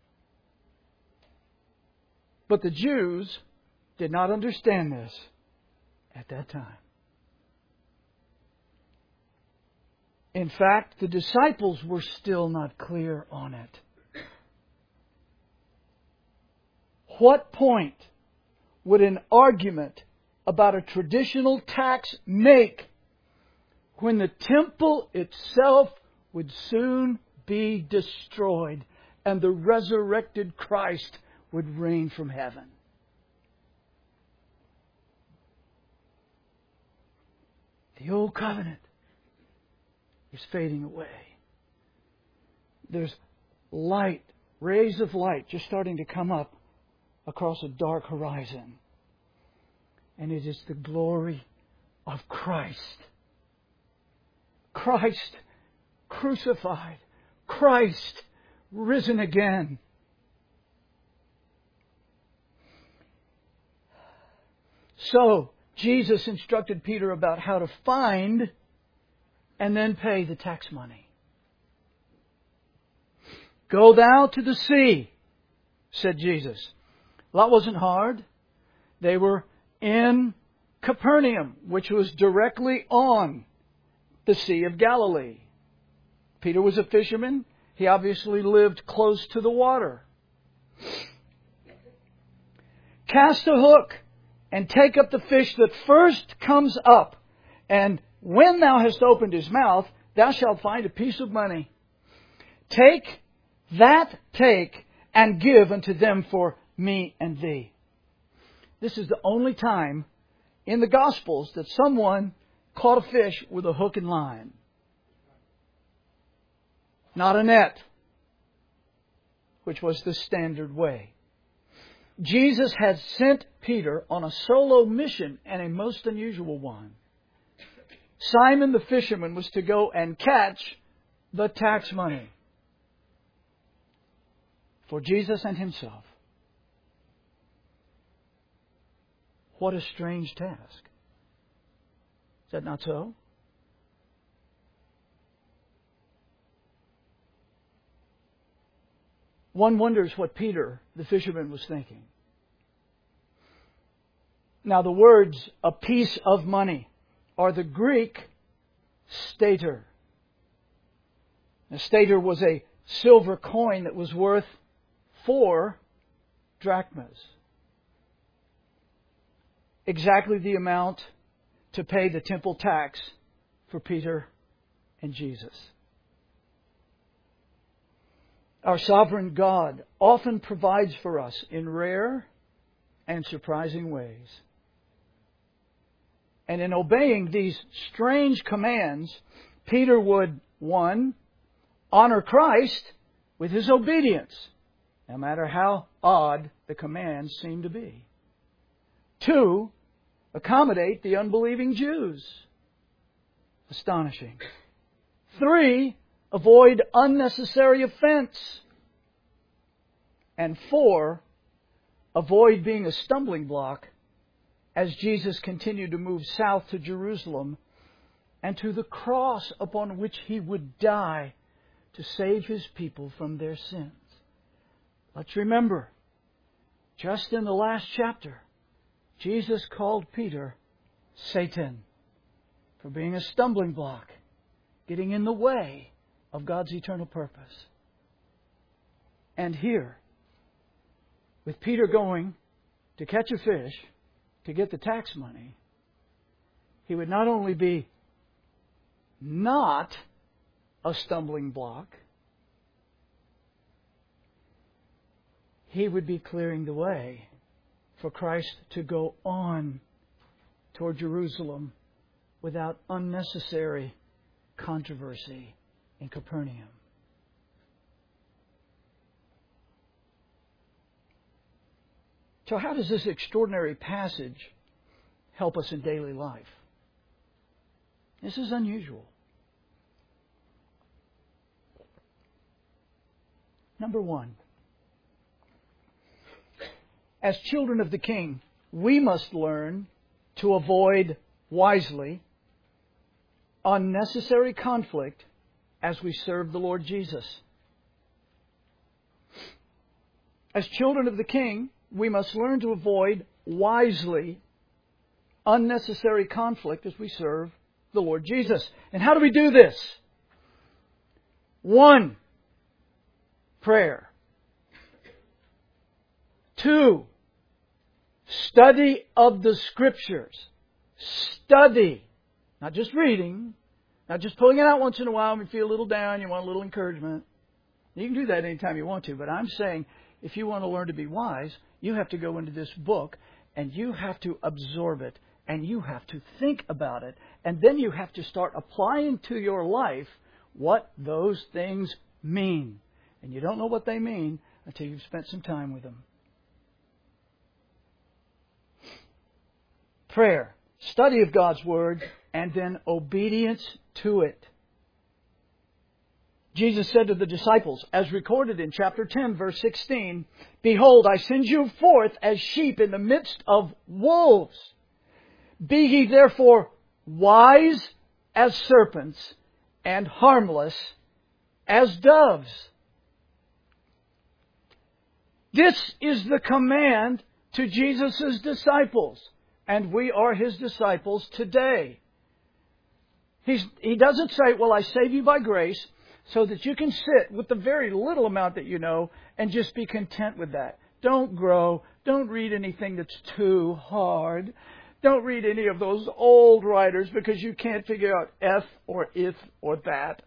S1: But the Jews did not understand this at that time. In fact, the disciples were still not clear on it. What point would an argument about a traditional tax make when the temple itself would soon be destroyed and the resurrected Christ would reign from heaven? The old covenant is fading away. There's light, rays of light just starting to come up across a dark horizon. And it is the glory of Christ. Christ crucified. Christ risen again. So, Jesus instructed Peter about how to find and then pay the tax money. Go thou to the sea, said Jesus. Well, that wasn't hard. They were in Capernaum, which was directly on the Sea of Galilee. Peter was a fisherman. He obviously lived close to the water. Cast a hook and take up the fish that first comes up. And when thou hast opened his mouth, thou shalt find a piece of money. Take that, take, and give unto them for me and thee. This is the only time in the Gospels that someone caught a fish with a hook and line. Not a net, which was the standard way. Jesus had sent Peter on a solo mission, and a most unusual one. Simon the fisherman was to go and catch the tax money for Jesus and himself. What a strange task. Is that not so? One wonders what Peter, the fisherman, was thinking. Now, the words, a piece of money, are the Greek stater. A stater was a silver coin that was worth four drachmas. Exactly the amount to pay the temple tax for Peter and Jesus. Our sovereign God often provides for us in rare and surprising ways. And in obeying these strange commands, Peter would, one, honor Christ with his obedience, no matter how odd the commands seem to be. Two, accommodate the unbelieving Jews. Astonishing. Three, avoid unnecessary offense. And four, avoid being a stumbling block as Jesus continued to move south to Jerusalem and to the cross upon which He would die to save His people from their sins. Let's remember, just in the last chapter, Jesus called Peter Satan for being a stumbling block, getting in the way of God's eternal purpose. And here, with Peter going to catch a fish to get the tax money, he would not only be not a stumbling block, he would be clearing the way for Christ to go on toward Jerusalem without unnecessary controversy in Capernaum. So how does this extraordinary passage help us in daily life? This is unusual. Number one, as children of the King, we must learn to avoid wisely unnecessary conflict as we serve the Lord Jesus. As children of the King, we must learn to avoid wisely unnecessary conflict as we serve the Lord Jesus. And how do we do this? One, prayer. Two, Study of the Scriptures. Study. Not just reading. Not just pulling it out once in a while when you feel a little down, you want a little encouragement. You can do that anytime you want to. But I'm saying, if you want to learn to be wise, you have to go into this book and you have to absorb it. And you have to think about it. And then you have to start applying to your life what those things mean. And you don't know what they mean until you've spent some time with them. Prayer, study of God's Word, and then obedience to it. Jesus said to the disciples, as recorded in chapter ten, verse sixteen, "Behold, I send you forth as sheep in the midst of wolves. Be ye therefore wise as serpents and harmless as doves." This is the command to Jesus' disciples. And we are His disciples today. He's, he doesn't say, well, I save you by grace so that you can sit with the very little amount that you know and just be content with that. Don't grow. Don't read anything that's too hard. Don't read any of those old writers because you can't figure out if or if or that.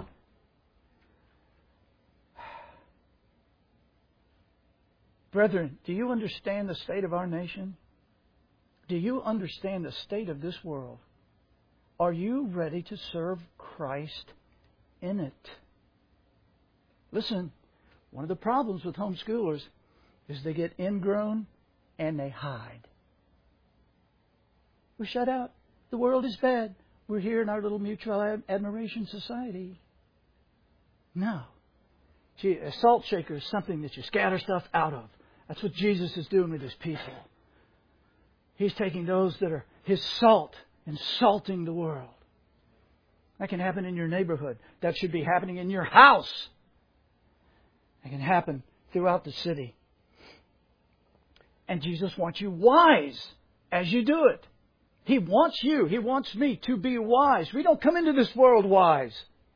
S1: Brethren, do you understand the state of our nation? Do you understand the state of this world? Are you ready to serve Christ in it? Listen, one of the problems with homeschoolers is they get ingrown and they hide. We're shut out. The world is bad. We're here in our little mutual ad- admiration society. No. Gee, a salt shaker is something that you scatter stuff out of. That's what Jesus is doing with His people. He's taking those that are His salt and salting the world. That can happen in your neighborhood. That should be happening in your house. It can happen throughout the city. And Jesus wants you wise as you do it. He wants you, He wants me to be wise. We don't come into this world wise.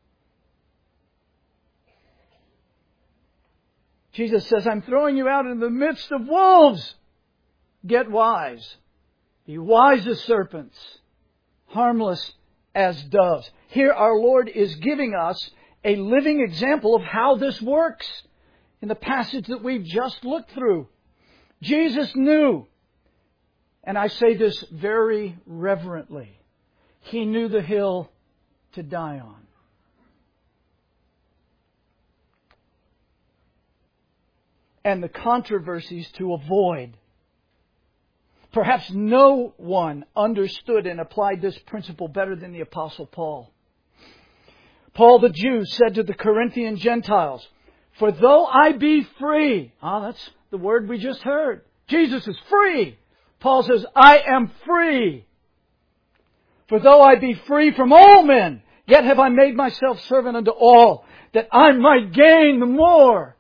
S1: Jesus says, I'm throwing you out in the midst of wolves. Get wise. Be wise as serpents, harmless as doves. Here our Lord is giving us a living example of how this works in the passage that we've just looked through. Jesus knew, and I say this very reverently, He knew the hill to die on. And the controversies to avoid. Perhaps no one understood and applied this principle better than the Apostle Paul. Paul the Jew said to the Corinthian Gentiles, "For though I be free," ah, that's the word we just heard. Jesus is free. Paul says, "I am free. For though I be free from all men, yet have I made myself servant unto all, that I might gain the more.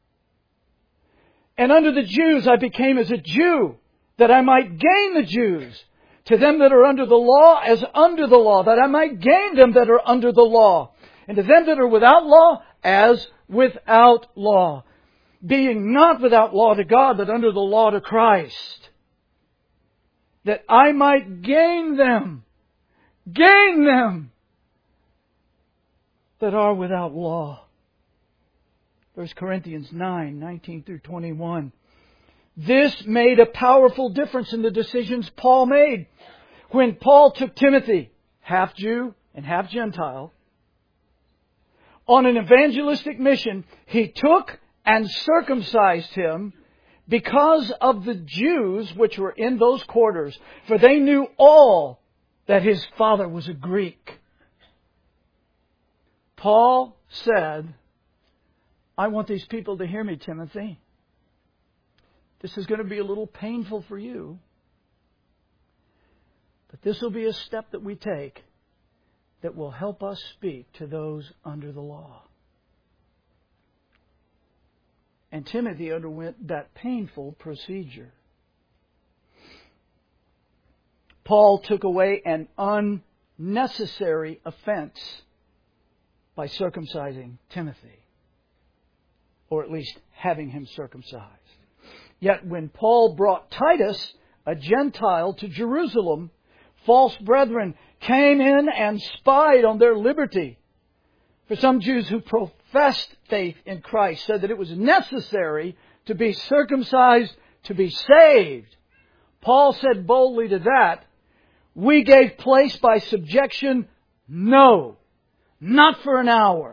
S1: And unto the Jews I became as a Jew, that I might gain the Jews. To them that are under the law, as under the law, that I might gain them that are under the law. And to them that are without law, as without law. Being not without law to God, but under the law to Christ. That I might gain them. Gain them that are without law." First Corinthians nine, nineteen through twenty-one. This made a powerful difference in the decisions Paul made. When Paul took Timothy, half Jew and half Gentile, on an evangelistic mission, he took and circumcised him because of the Jews which were in those quarters, for they knew all that his father was a Greek. Paul said, "I want these people to hear me, Timothy. This is going to be a little painful for you. But this will be a step that we take that will help us speak to those under the law." And Timothy underwent that painful procedure. Paul took away an unnecessary offense by circumcising Timothy, or at least having him circumcised. Yet when Paul brought Titus a Gentile, to Jerusalem, false brethren came in and spied on their liberty. For some Jews who professed faith in Christ said that it was necessary to be circumcised to be saved. Paul said boldly to that, we gave place by subjection, no, not for an hour.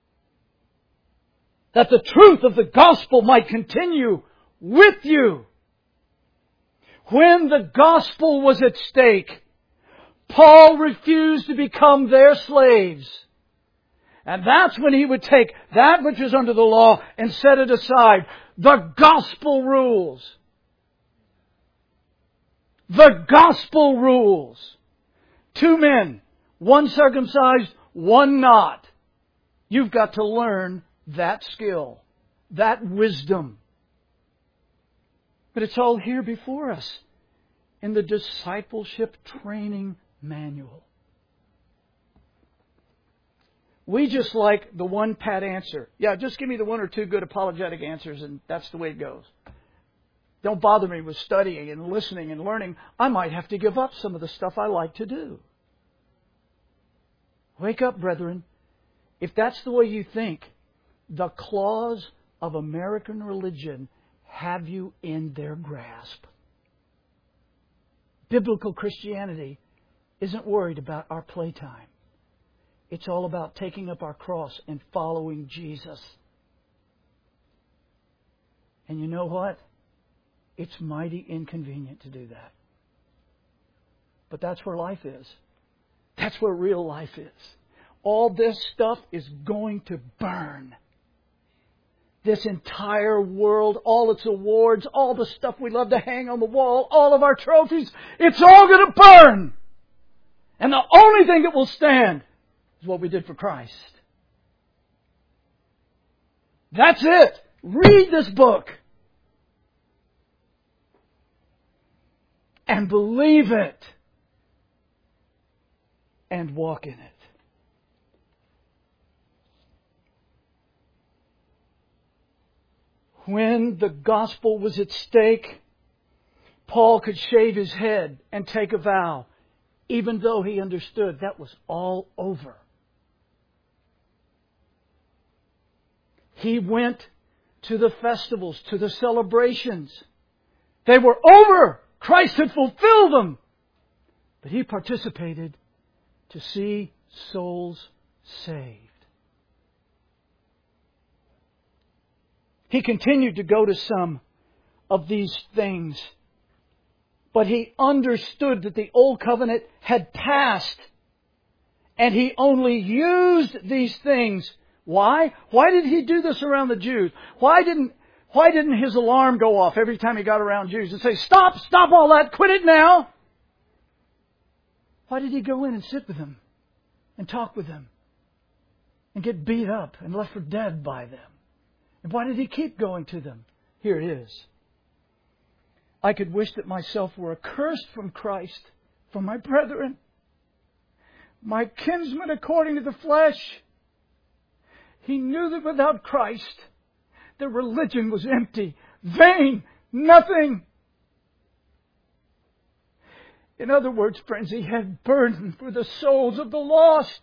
S1: That the truth of the gospel might continue with you. When the gospel was at stake, Paul refused to become their slaves. And that's when he would take that which is under the law and set it aside. The gospel rules. The gospel rules. Two men, one circumcised, one not. You've got to learn that skill, that wisdom. But it's all here before us in the discipleship training manual. We just like the one pat answer. Yeah, just give me the one or two good apologetic answers and that's the way it goes. Don't bother me with studying and listening and learning. I might have to give up some of the stuff I like to do. Wake up, brethren. If that's the way you think, the claws of American religion have you in their grasp. Biblical Christianity isn't worried about our playtime. It's all about taking up our cross and following Jesus. And you know what? It's mighty inconvenient to do that. But that's where life is. That's where real life is. All this stuff is going to burn. This entire world, all its awards, all the stuff we love to hang on the wall, all of our trophies, it's all going to burn. And the only thing that will stand is what we did for Christ. That's it. Read this book. And believe it. And walk in it. When the gospel was at stake, Paul could shave his head and take a vow, even though he understood that was all over. He went to the festivals, to the celebrations. They were over. Christ had fulfilled them. But he participated to see souls saved. He continued to go to some of these things. But he understood that the old covenant had passed. And he only used these things. Why? Why did he do this around the Jews? Why didn't, why didn't his alarm go off every time he got around Jews and say, stop, stop all that, quit it now? Why did he go in and sit with them and talk with them and get beat up and left for dead by them? And why did he keep going to them? Here it is. I could wish that myself were accursed from Christ, from my brethren, my kinsmen according to the flesh. He knew that without Christ, their religion was empty, vain, nothing. In other words, friends, he had burden for the souls of the lost.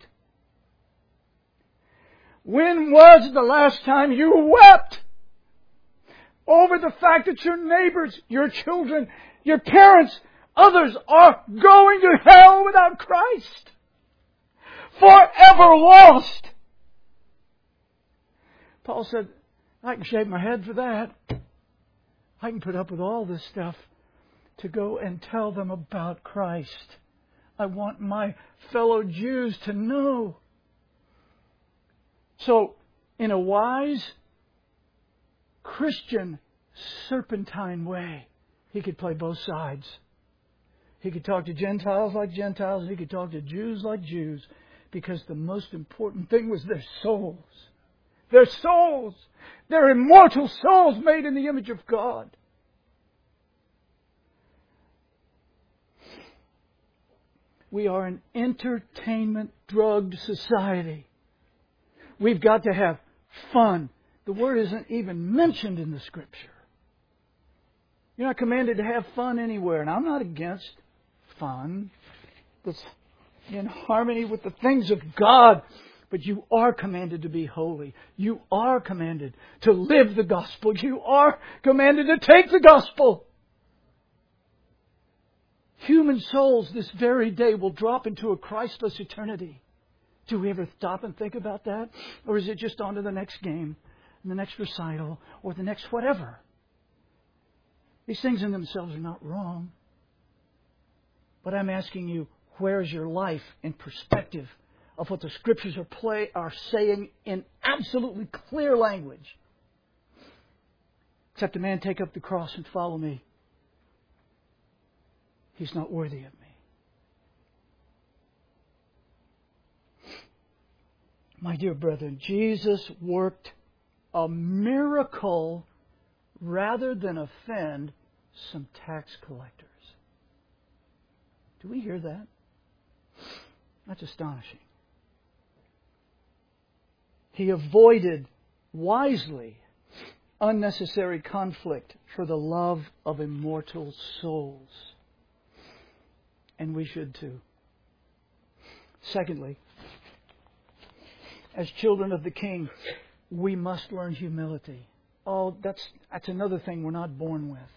S1: When was the last time you wept over the fact that your neighbors, your children, your parents, others are going to hell without Christ? Forever lost. Paul said, I can shave my head for that. I can put up with all this stuff to go and tell them about Christ. I want my fellow Jews to know. So, in a wise, Christian, serpentine way, he could play both sides. He could talk to Gentiles like Gentiles, and he could talk to Jews like Jews, because the most important thing was their souls. Their souls! Their immortal souls made in the image of God. We are an entertainment-drugged society. We've got to have fun. The word isn't even mentioned in the Scripture. You're not commanded to have fun anywhere. And I'm not against fun that's in harmony with the things of God. But you are commanded to be holy. You are commanded to live the gospel. You are commanded to take the gospel. Human souls this very day will drop into a Christless eternity. Do we ever stop and think about that? Or is it just on to the next game, and the next recital, or the next whatever? These things in themselves are not wrong. But I'm asking you, where's your life in perspective of what the Scriptures are, play, are saying in absolutely clear language? Except a man take up the cross and follow me. He's not worthy of me. My dear brethren, Jesus worked a miracle rather than offend some tax collectors. Do we hear that? That's astonishing. He avoided wisely unnecessary conflict for the love of immortal souls. And we should too. Secondly, as children of the King, we must learn humility. Oh, that's that's another thing we're not born with.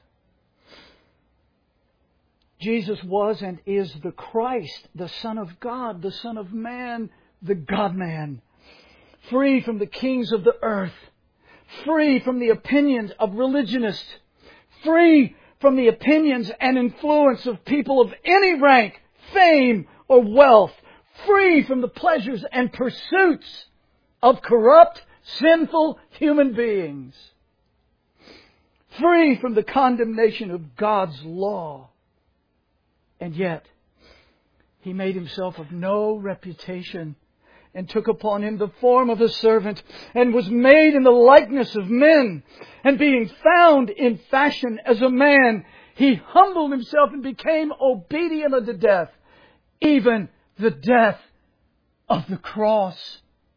S1: Jesus was and is the Christ, the Son of God, the Son of Man, the God-man. Free from the kings of the earth. Free from the opinions of religionists. Free from the opinions and influence of people of any rank, fame, or wealth. Free from the pleasures and pursuits of corrupt, sinful human beings. Free from the condemnation of God's law. And yet, He made Himself of no reputation and took upon Him the form of a servant and was made in the likeness of men. And being found in fashion as a man, He humbled Himself and became obedient unto death, even the death of the cross.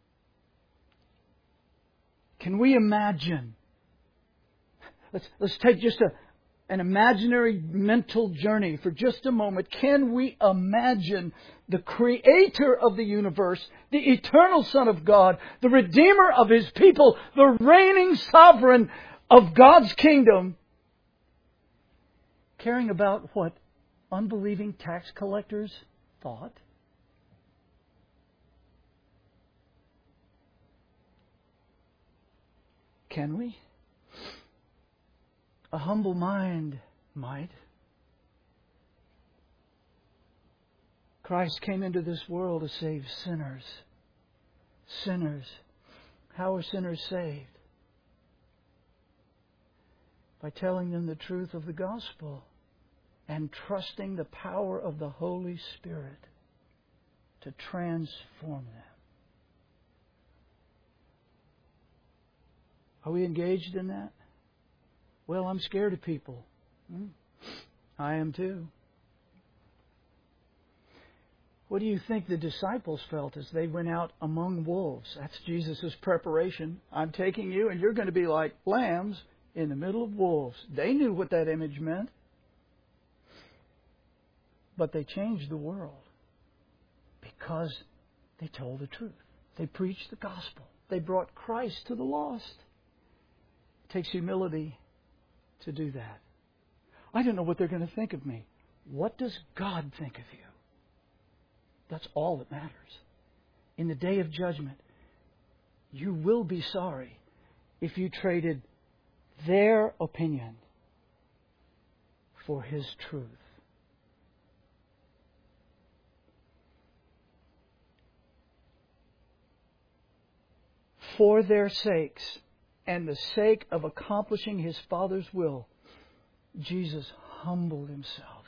S1: Can we imagine? Let's, let's take just a, an imaginary mental journey for just a moment. Can we imagine the Creator of the universe, the eternal Son of God, the Redeemer of His people, the reigning sovereign of God's kingdom, caring about what unbelieving tax collectors thought? Can we? A humble mind might. Christ came into this world to save sinners. Sinners. How are sinners saved? By telling them the truth of the gospel and trusting the power of the Holy Spirit to transform them. Are we engaged in that? Well, I'm scared of people. Hmm. I am too. What do you think the disciples felt as they went out among wolves? That's Jesus' preparation. I'm taking you and you're going to be like lambs in the middle of wolves. They knew what that image meant. But they changed the world because they told the truth. They preached the gospel. They brought Christ to the lost. It takes humility to do that. I don't know what they're going to think of me. What does God think of you? That's all that matters. In the day of judgment, you will be sorry if you traded their opinion for His truth. For their sakes, and the sake of accomplishing His Father's will, Jesus humbled Himself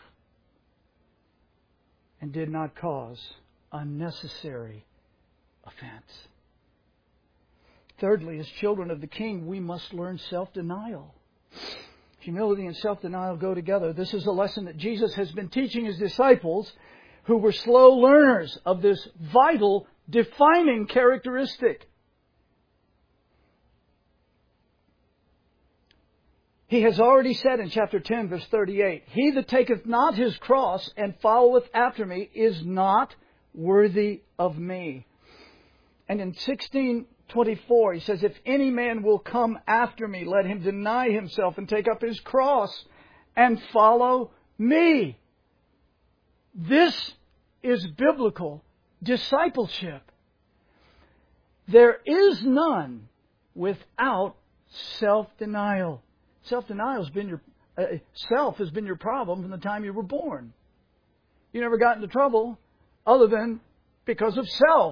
S1: and did not cause unnecessary offense. Thirdly, as children of the King, we must learn self-denial. Humility and self-denial go together. This is a lesson that Jesus has been teaching His disciples, who were slow learners of this vital, defining characteristic. He has already said in chapter ten, verse thirty-eight, He that taketh not his cross and followeth after me is not worthy of me. And in sixteen twenty-four, he says, If any man will come after me, let him deny himself and take up his cross and follow me. This is biblical discipleship. There is none without self-denial. Self-denial has been your uh, self has been your problem from the time you were born. You never got into trouble other than because of self.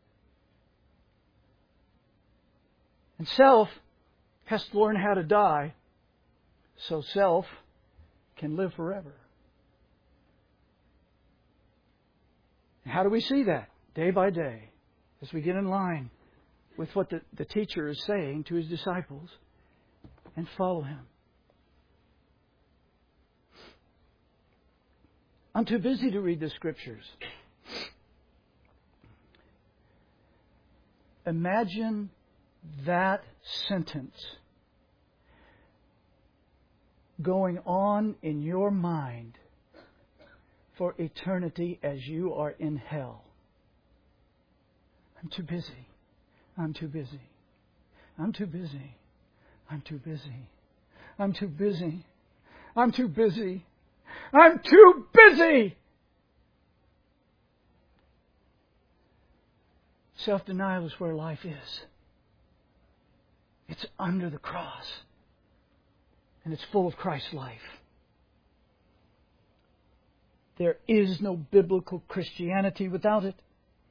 S1: And self has to learn how to die so self can live forever. And how do we see that? Day by day, as we get in line with what the, the teacher is saying to his disciples and follow him. I'm too busy to read the Scriptures. Imagine that sentence going on in your mind for eternity as you are in hell. I'm too busy. I'm too busy. I'm too busy. I'm too busy. I'm too busy. I'm too busy. I'm too busy. Self-denial is where life is. It's under the cross. And it's full of Christ's life. There is no biblical Christianity without it.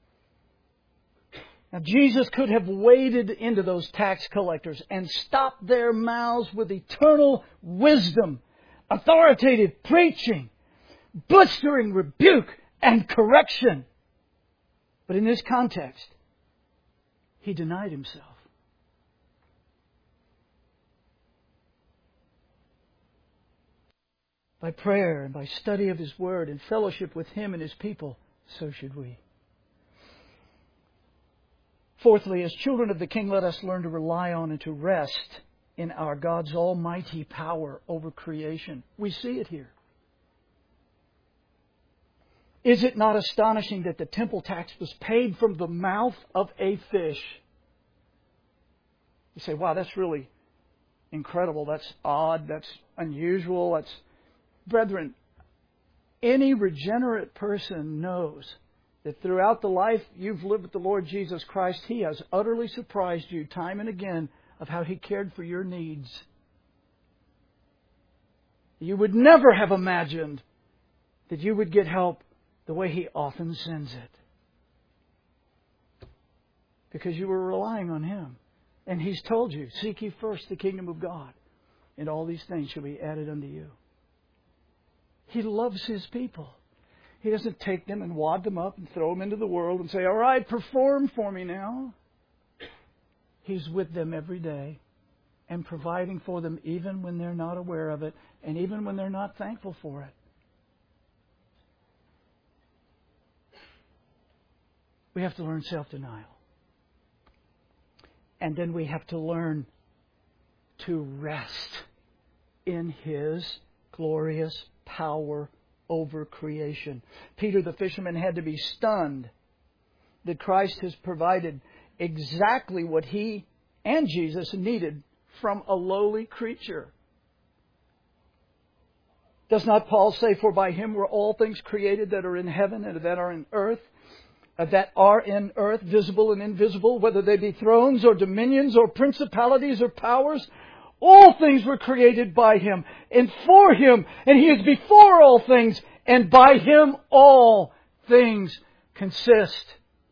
S1: Now, Jesus could have waded into those tax collectors and stopped their mouths with eternal wisdom, authoritative preaching, blistering rebuke, and correction. But in this context, He denied Himself. By prayer and by study of His Word and fellowship with Him and His people, so should we. Fourthly, as children of the King, let us learn to rely on and to rest in our God's almighty power over creation. We see it here. Is it not astonishing that the temple tax was paid from the mouth of a fish? You say, wow, that's really incredible. That's odd. That's unusual. That's... Brethren, any regenerate person knows that throughout the life you've lived with the Lord Jesus Christ, He has utterly surprised you time and again of how He cared for your needs. You would never have imagined that you would get help the way He often sends it. Because you were relying on Him. And He's told you, seek ye first the kingdom of God, and all these things shall be added unto you. He loves His people. He doesn't take them and wad them up and throw them into the world and say, all right, perform for me now. He's with them every day and providing for them even when they're not aware of it and even when they're not thankful for it. We have to learn self-denial. And then we have to learn to rest in His glorious power over creation. Peter the fisherman had to be stunned that Christ has provided exactly what he and Jesus needed from a lowly creature. Does not Paul say, for by Him were all things created that are in heaven and that are in earth, uh, that are in earth, visible and invisible, whether they be thrones or dominions or principalities or powers? All things were created by Him and for Him, and He is before all things, and by Him all things consist.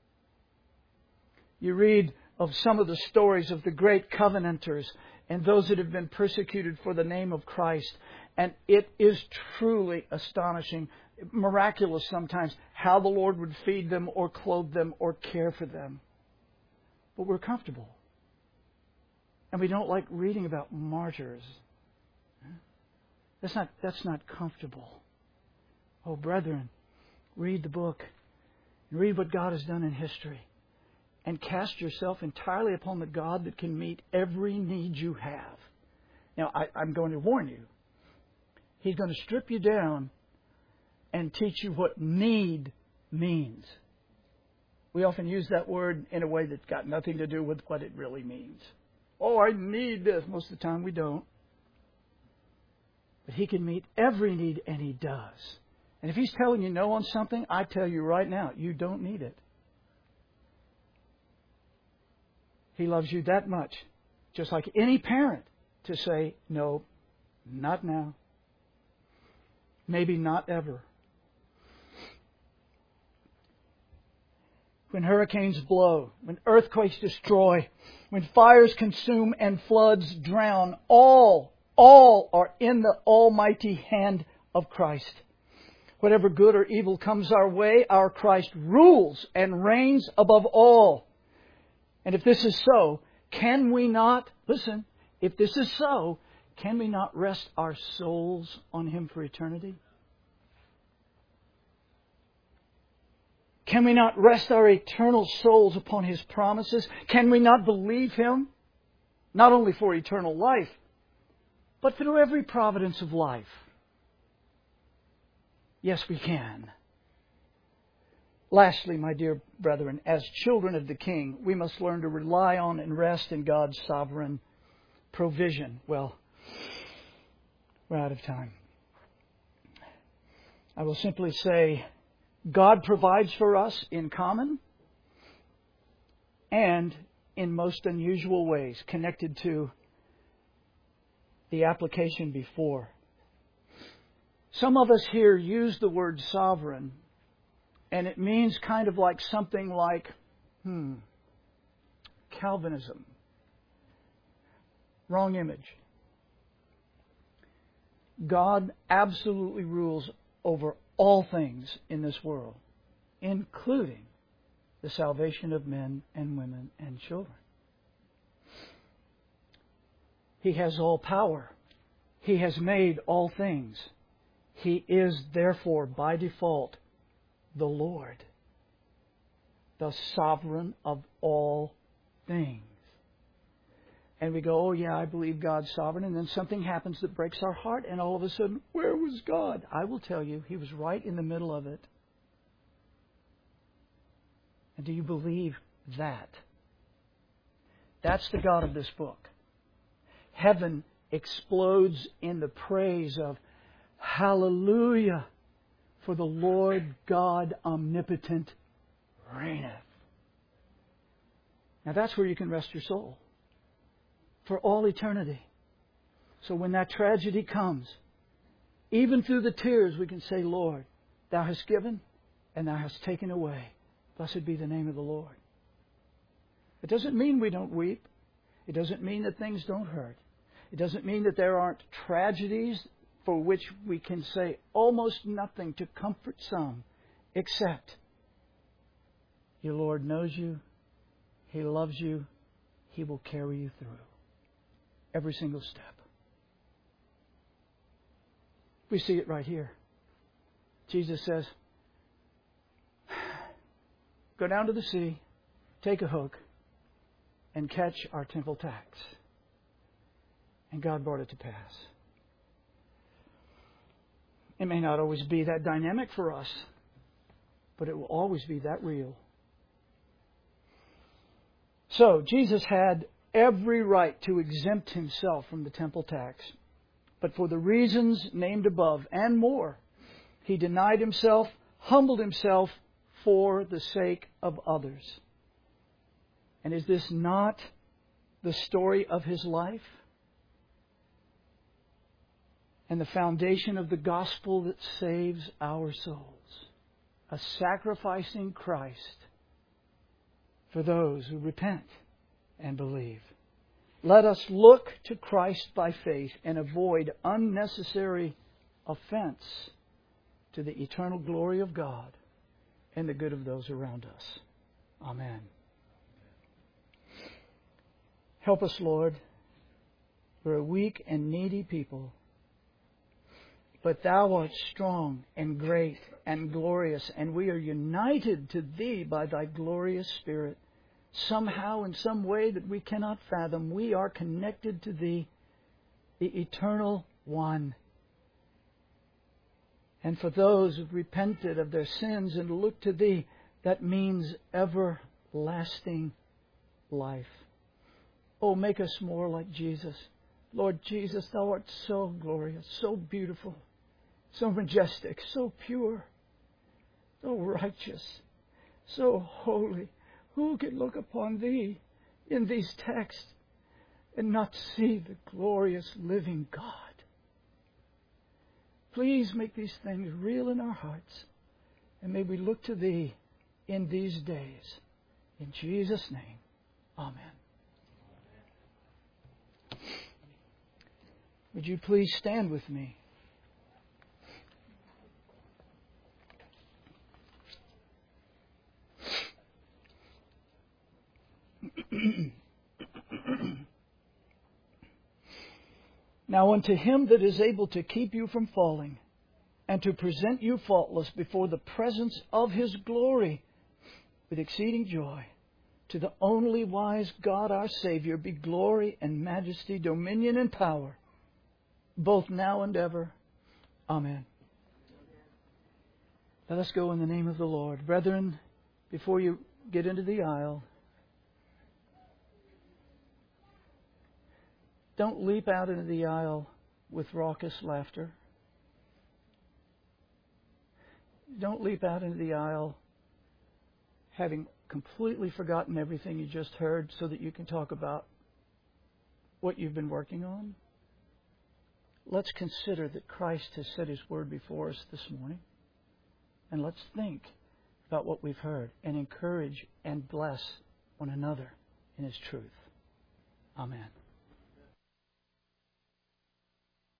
S1: You read of some of the stories of the great covenanters and those that have been persecuted for the name of Christ, and it is truly astonishing, miraculous sometimes, how the Lord would feed them or clothe them or care for them. But we're comfortable. And we don't like reading about martyrs. That's not, that's not comfortable. Oh, brethren, read the book. Read what God has done in history. And cast yourself entirely upon the God that can meet every need you have. Now, I, I'm going to warn you. He's going to strip you down and teach you what need means. We often use that word in a way that's got nothing to do with what it really means. Oh, I need this. Most of the time we don't. But He can meet every need, and He does. And if He's telling you no on something, I tell you right now, you don't need it. He loves you that much, just like any parent, to say, no, not now. Maybe not ever. When hurricanes blow, when earthquakes destroy, when fires consume and floods drown, all, all are in the almighty hand of Christ. Whatever good or evil comes our way, our Christ rules and reigns above all. And if this is so, can we not, listen, if this is so, can we not rest our souls on Him for eternity? Can we not rest our eternal souls upon His promises? Can we not believe Him, not only for eternal life, but through every providence of life? Yes, we can. Lastly, my dear brethren, as children of the King, we must learn to rely on and rest in God's sovereign provision. Well, we're out of time. I will simply say, God provides for us in common and in most unusual ways, connected to the application before. Some of us here use the word sovereign, and it means kind of like something like, hmm, Calvinism. Wrong image. God absolutely rules over all things in this world, including the salvation of men and women and children. He has all power. He has made all things. He is, therefore, by default, the Lord, the sovereign of all things. And we go, oh yeah, I believe God's sovereign. And then something happens that breaks our heart. And all of a sudden, where was God? I will tell you, He was right in the middle of it. And do you believe that? That's the God of this book. Heaven explodes in the praise of Hallelujah, for the Lord God omnipotent reigneth. Now that's where you can rest your soul for all eternity. So when that tragedy comes, even through the tears, we can say, Lord, Thou hast given and Thou hast taken away. Blessed be the name of the Lord. It doesn't mean we don't weep. It doesn't mean that things don't hurt. It doesn't mean that there aren't tragedies for which we can say almost nothing to comfort some, except your Lord knows you, He loves you, He will carry you through every single step. We see it right here. Jesus says, go down to the sea, take a hook, and catch our temple tax. And God brought it to pass. It may not always be that dynamic for us, but it will always be that real. So, Jesus had every right to exempt Himself from the temple tax. But for the reasons named above and more, He denied Himself, humbled Himself for the sake of others. And is this not the story of His life? And the foundation of the gospel that saves our souls. A sacrificing Christ for those who repent and believe. Let us look to Christ by faith and avoid unnecessary offense to the eternal glory of God and the good of those around us. Amen. Help us, Lord. We're a weak and needy people. But Thou art strong and great and glorious, and we are united to Thee by Thy glorious Spirit. Somehow, in some way that we cannot fathom, we are connected to Thee, the Eternal One. And for those who've repented of their sins and look to Thee, that means everlasting life. Oh, make us more like Jesus. Lord Jesus, Thou art so glorious, so beautiful, so majestic, so pure, so righteous, so holy. Who can look upon Thee in these texts and not see the glorious living God? Please make these things real in our hearts, and may we look to Thee in these days. In Jesus' name, amen. Would you please stand with me? Now unto Him that is able to keep you from falling, and to present you faultless before the presence of His glory with exceeding joy, to the only wise God our Savior be glory and majesty, dominion and power, both now and ever. Amen. Let us go in the name of the Lord. Brethren, before you get into the aisle, don't leap out into the aisle with raucous laughter. Don't leap out into the aisle having completely forgotten everything you just heard so that you can talk about what you've been working on. Let's consider that Christ has set His Word before us this morning. And let's think about what we've heard and encourage and bless one another in His truth. Amen.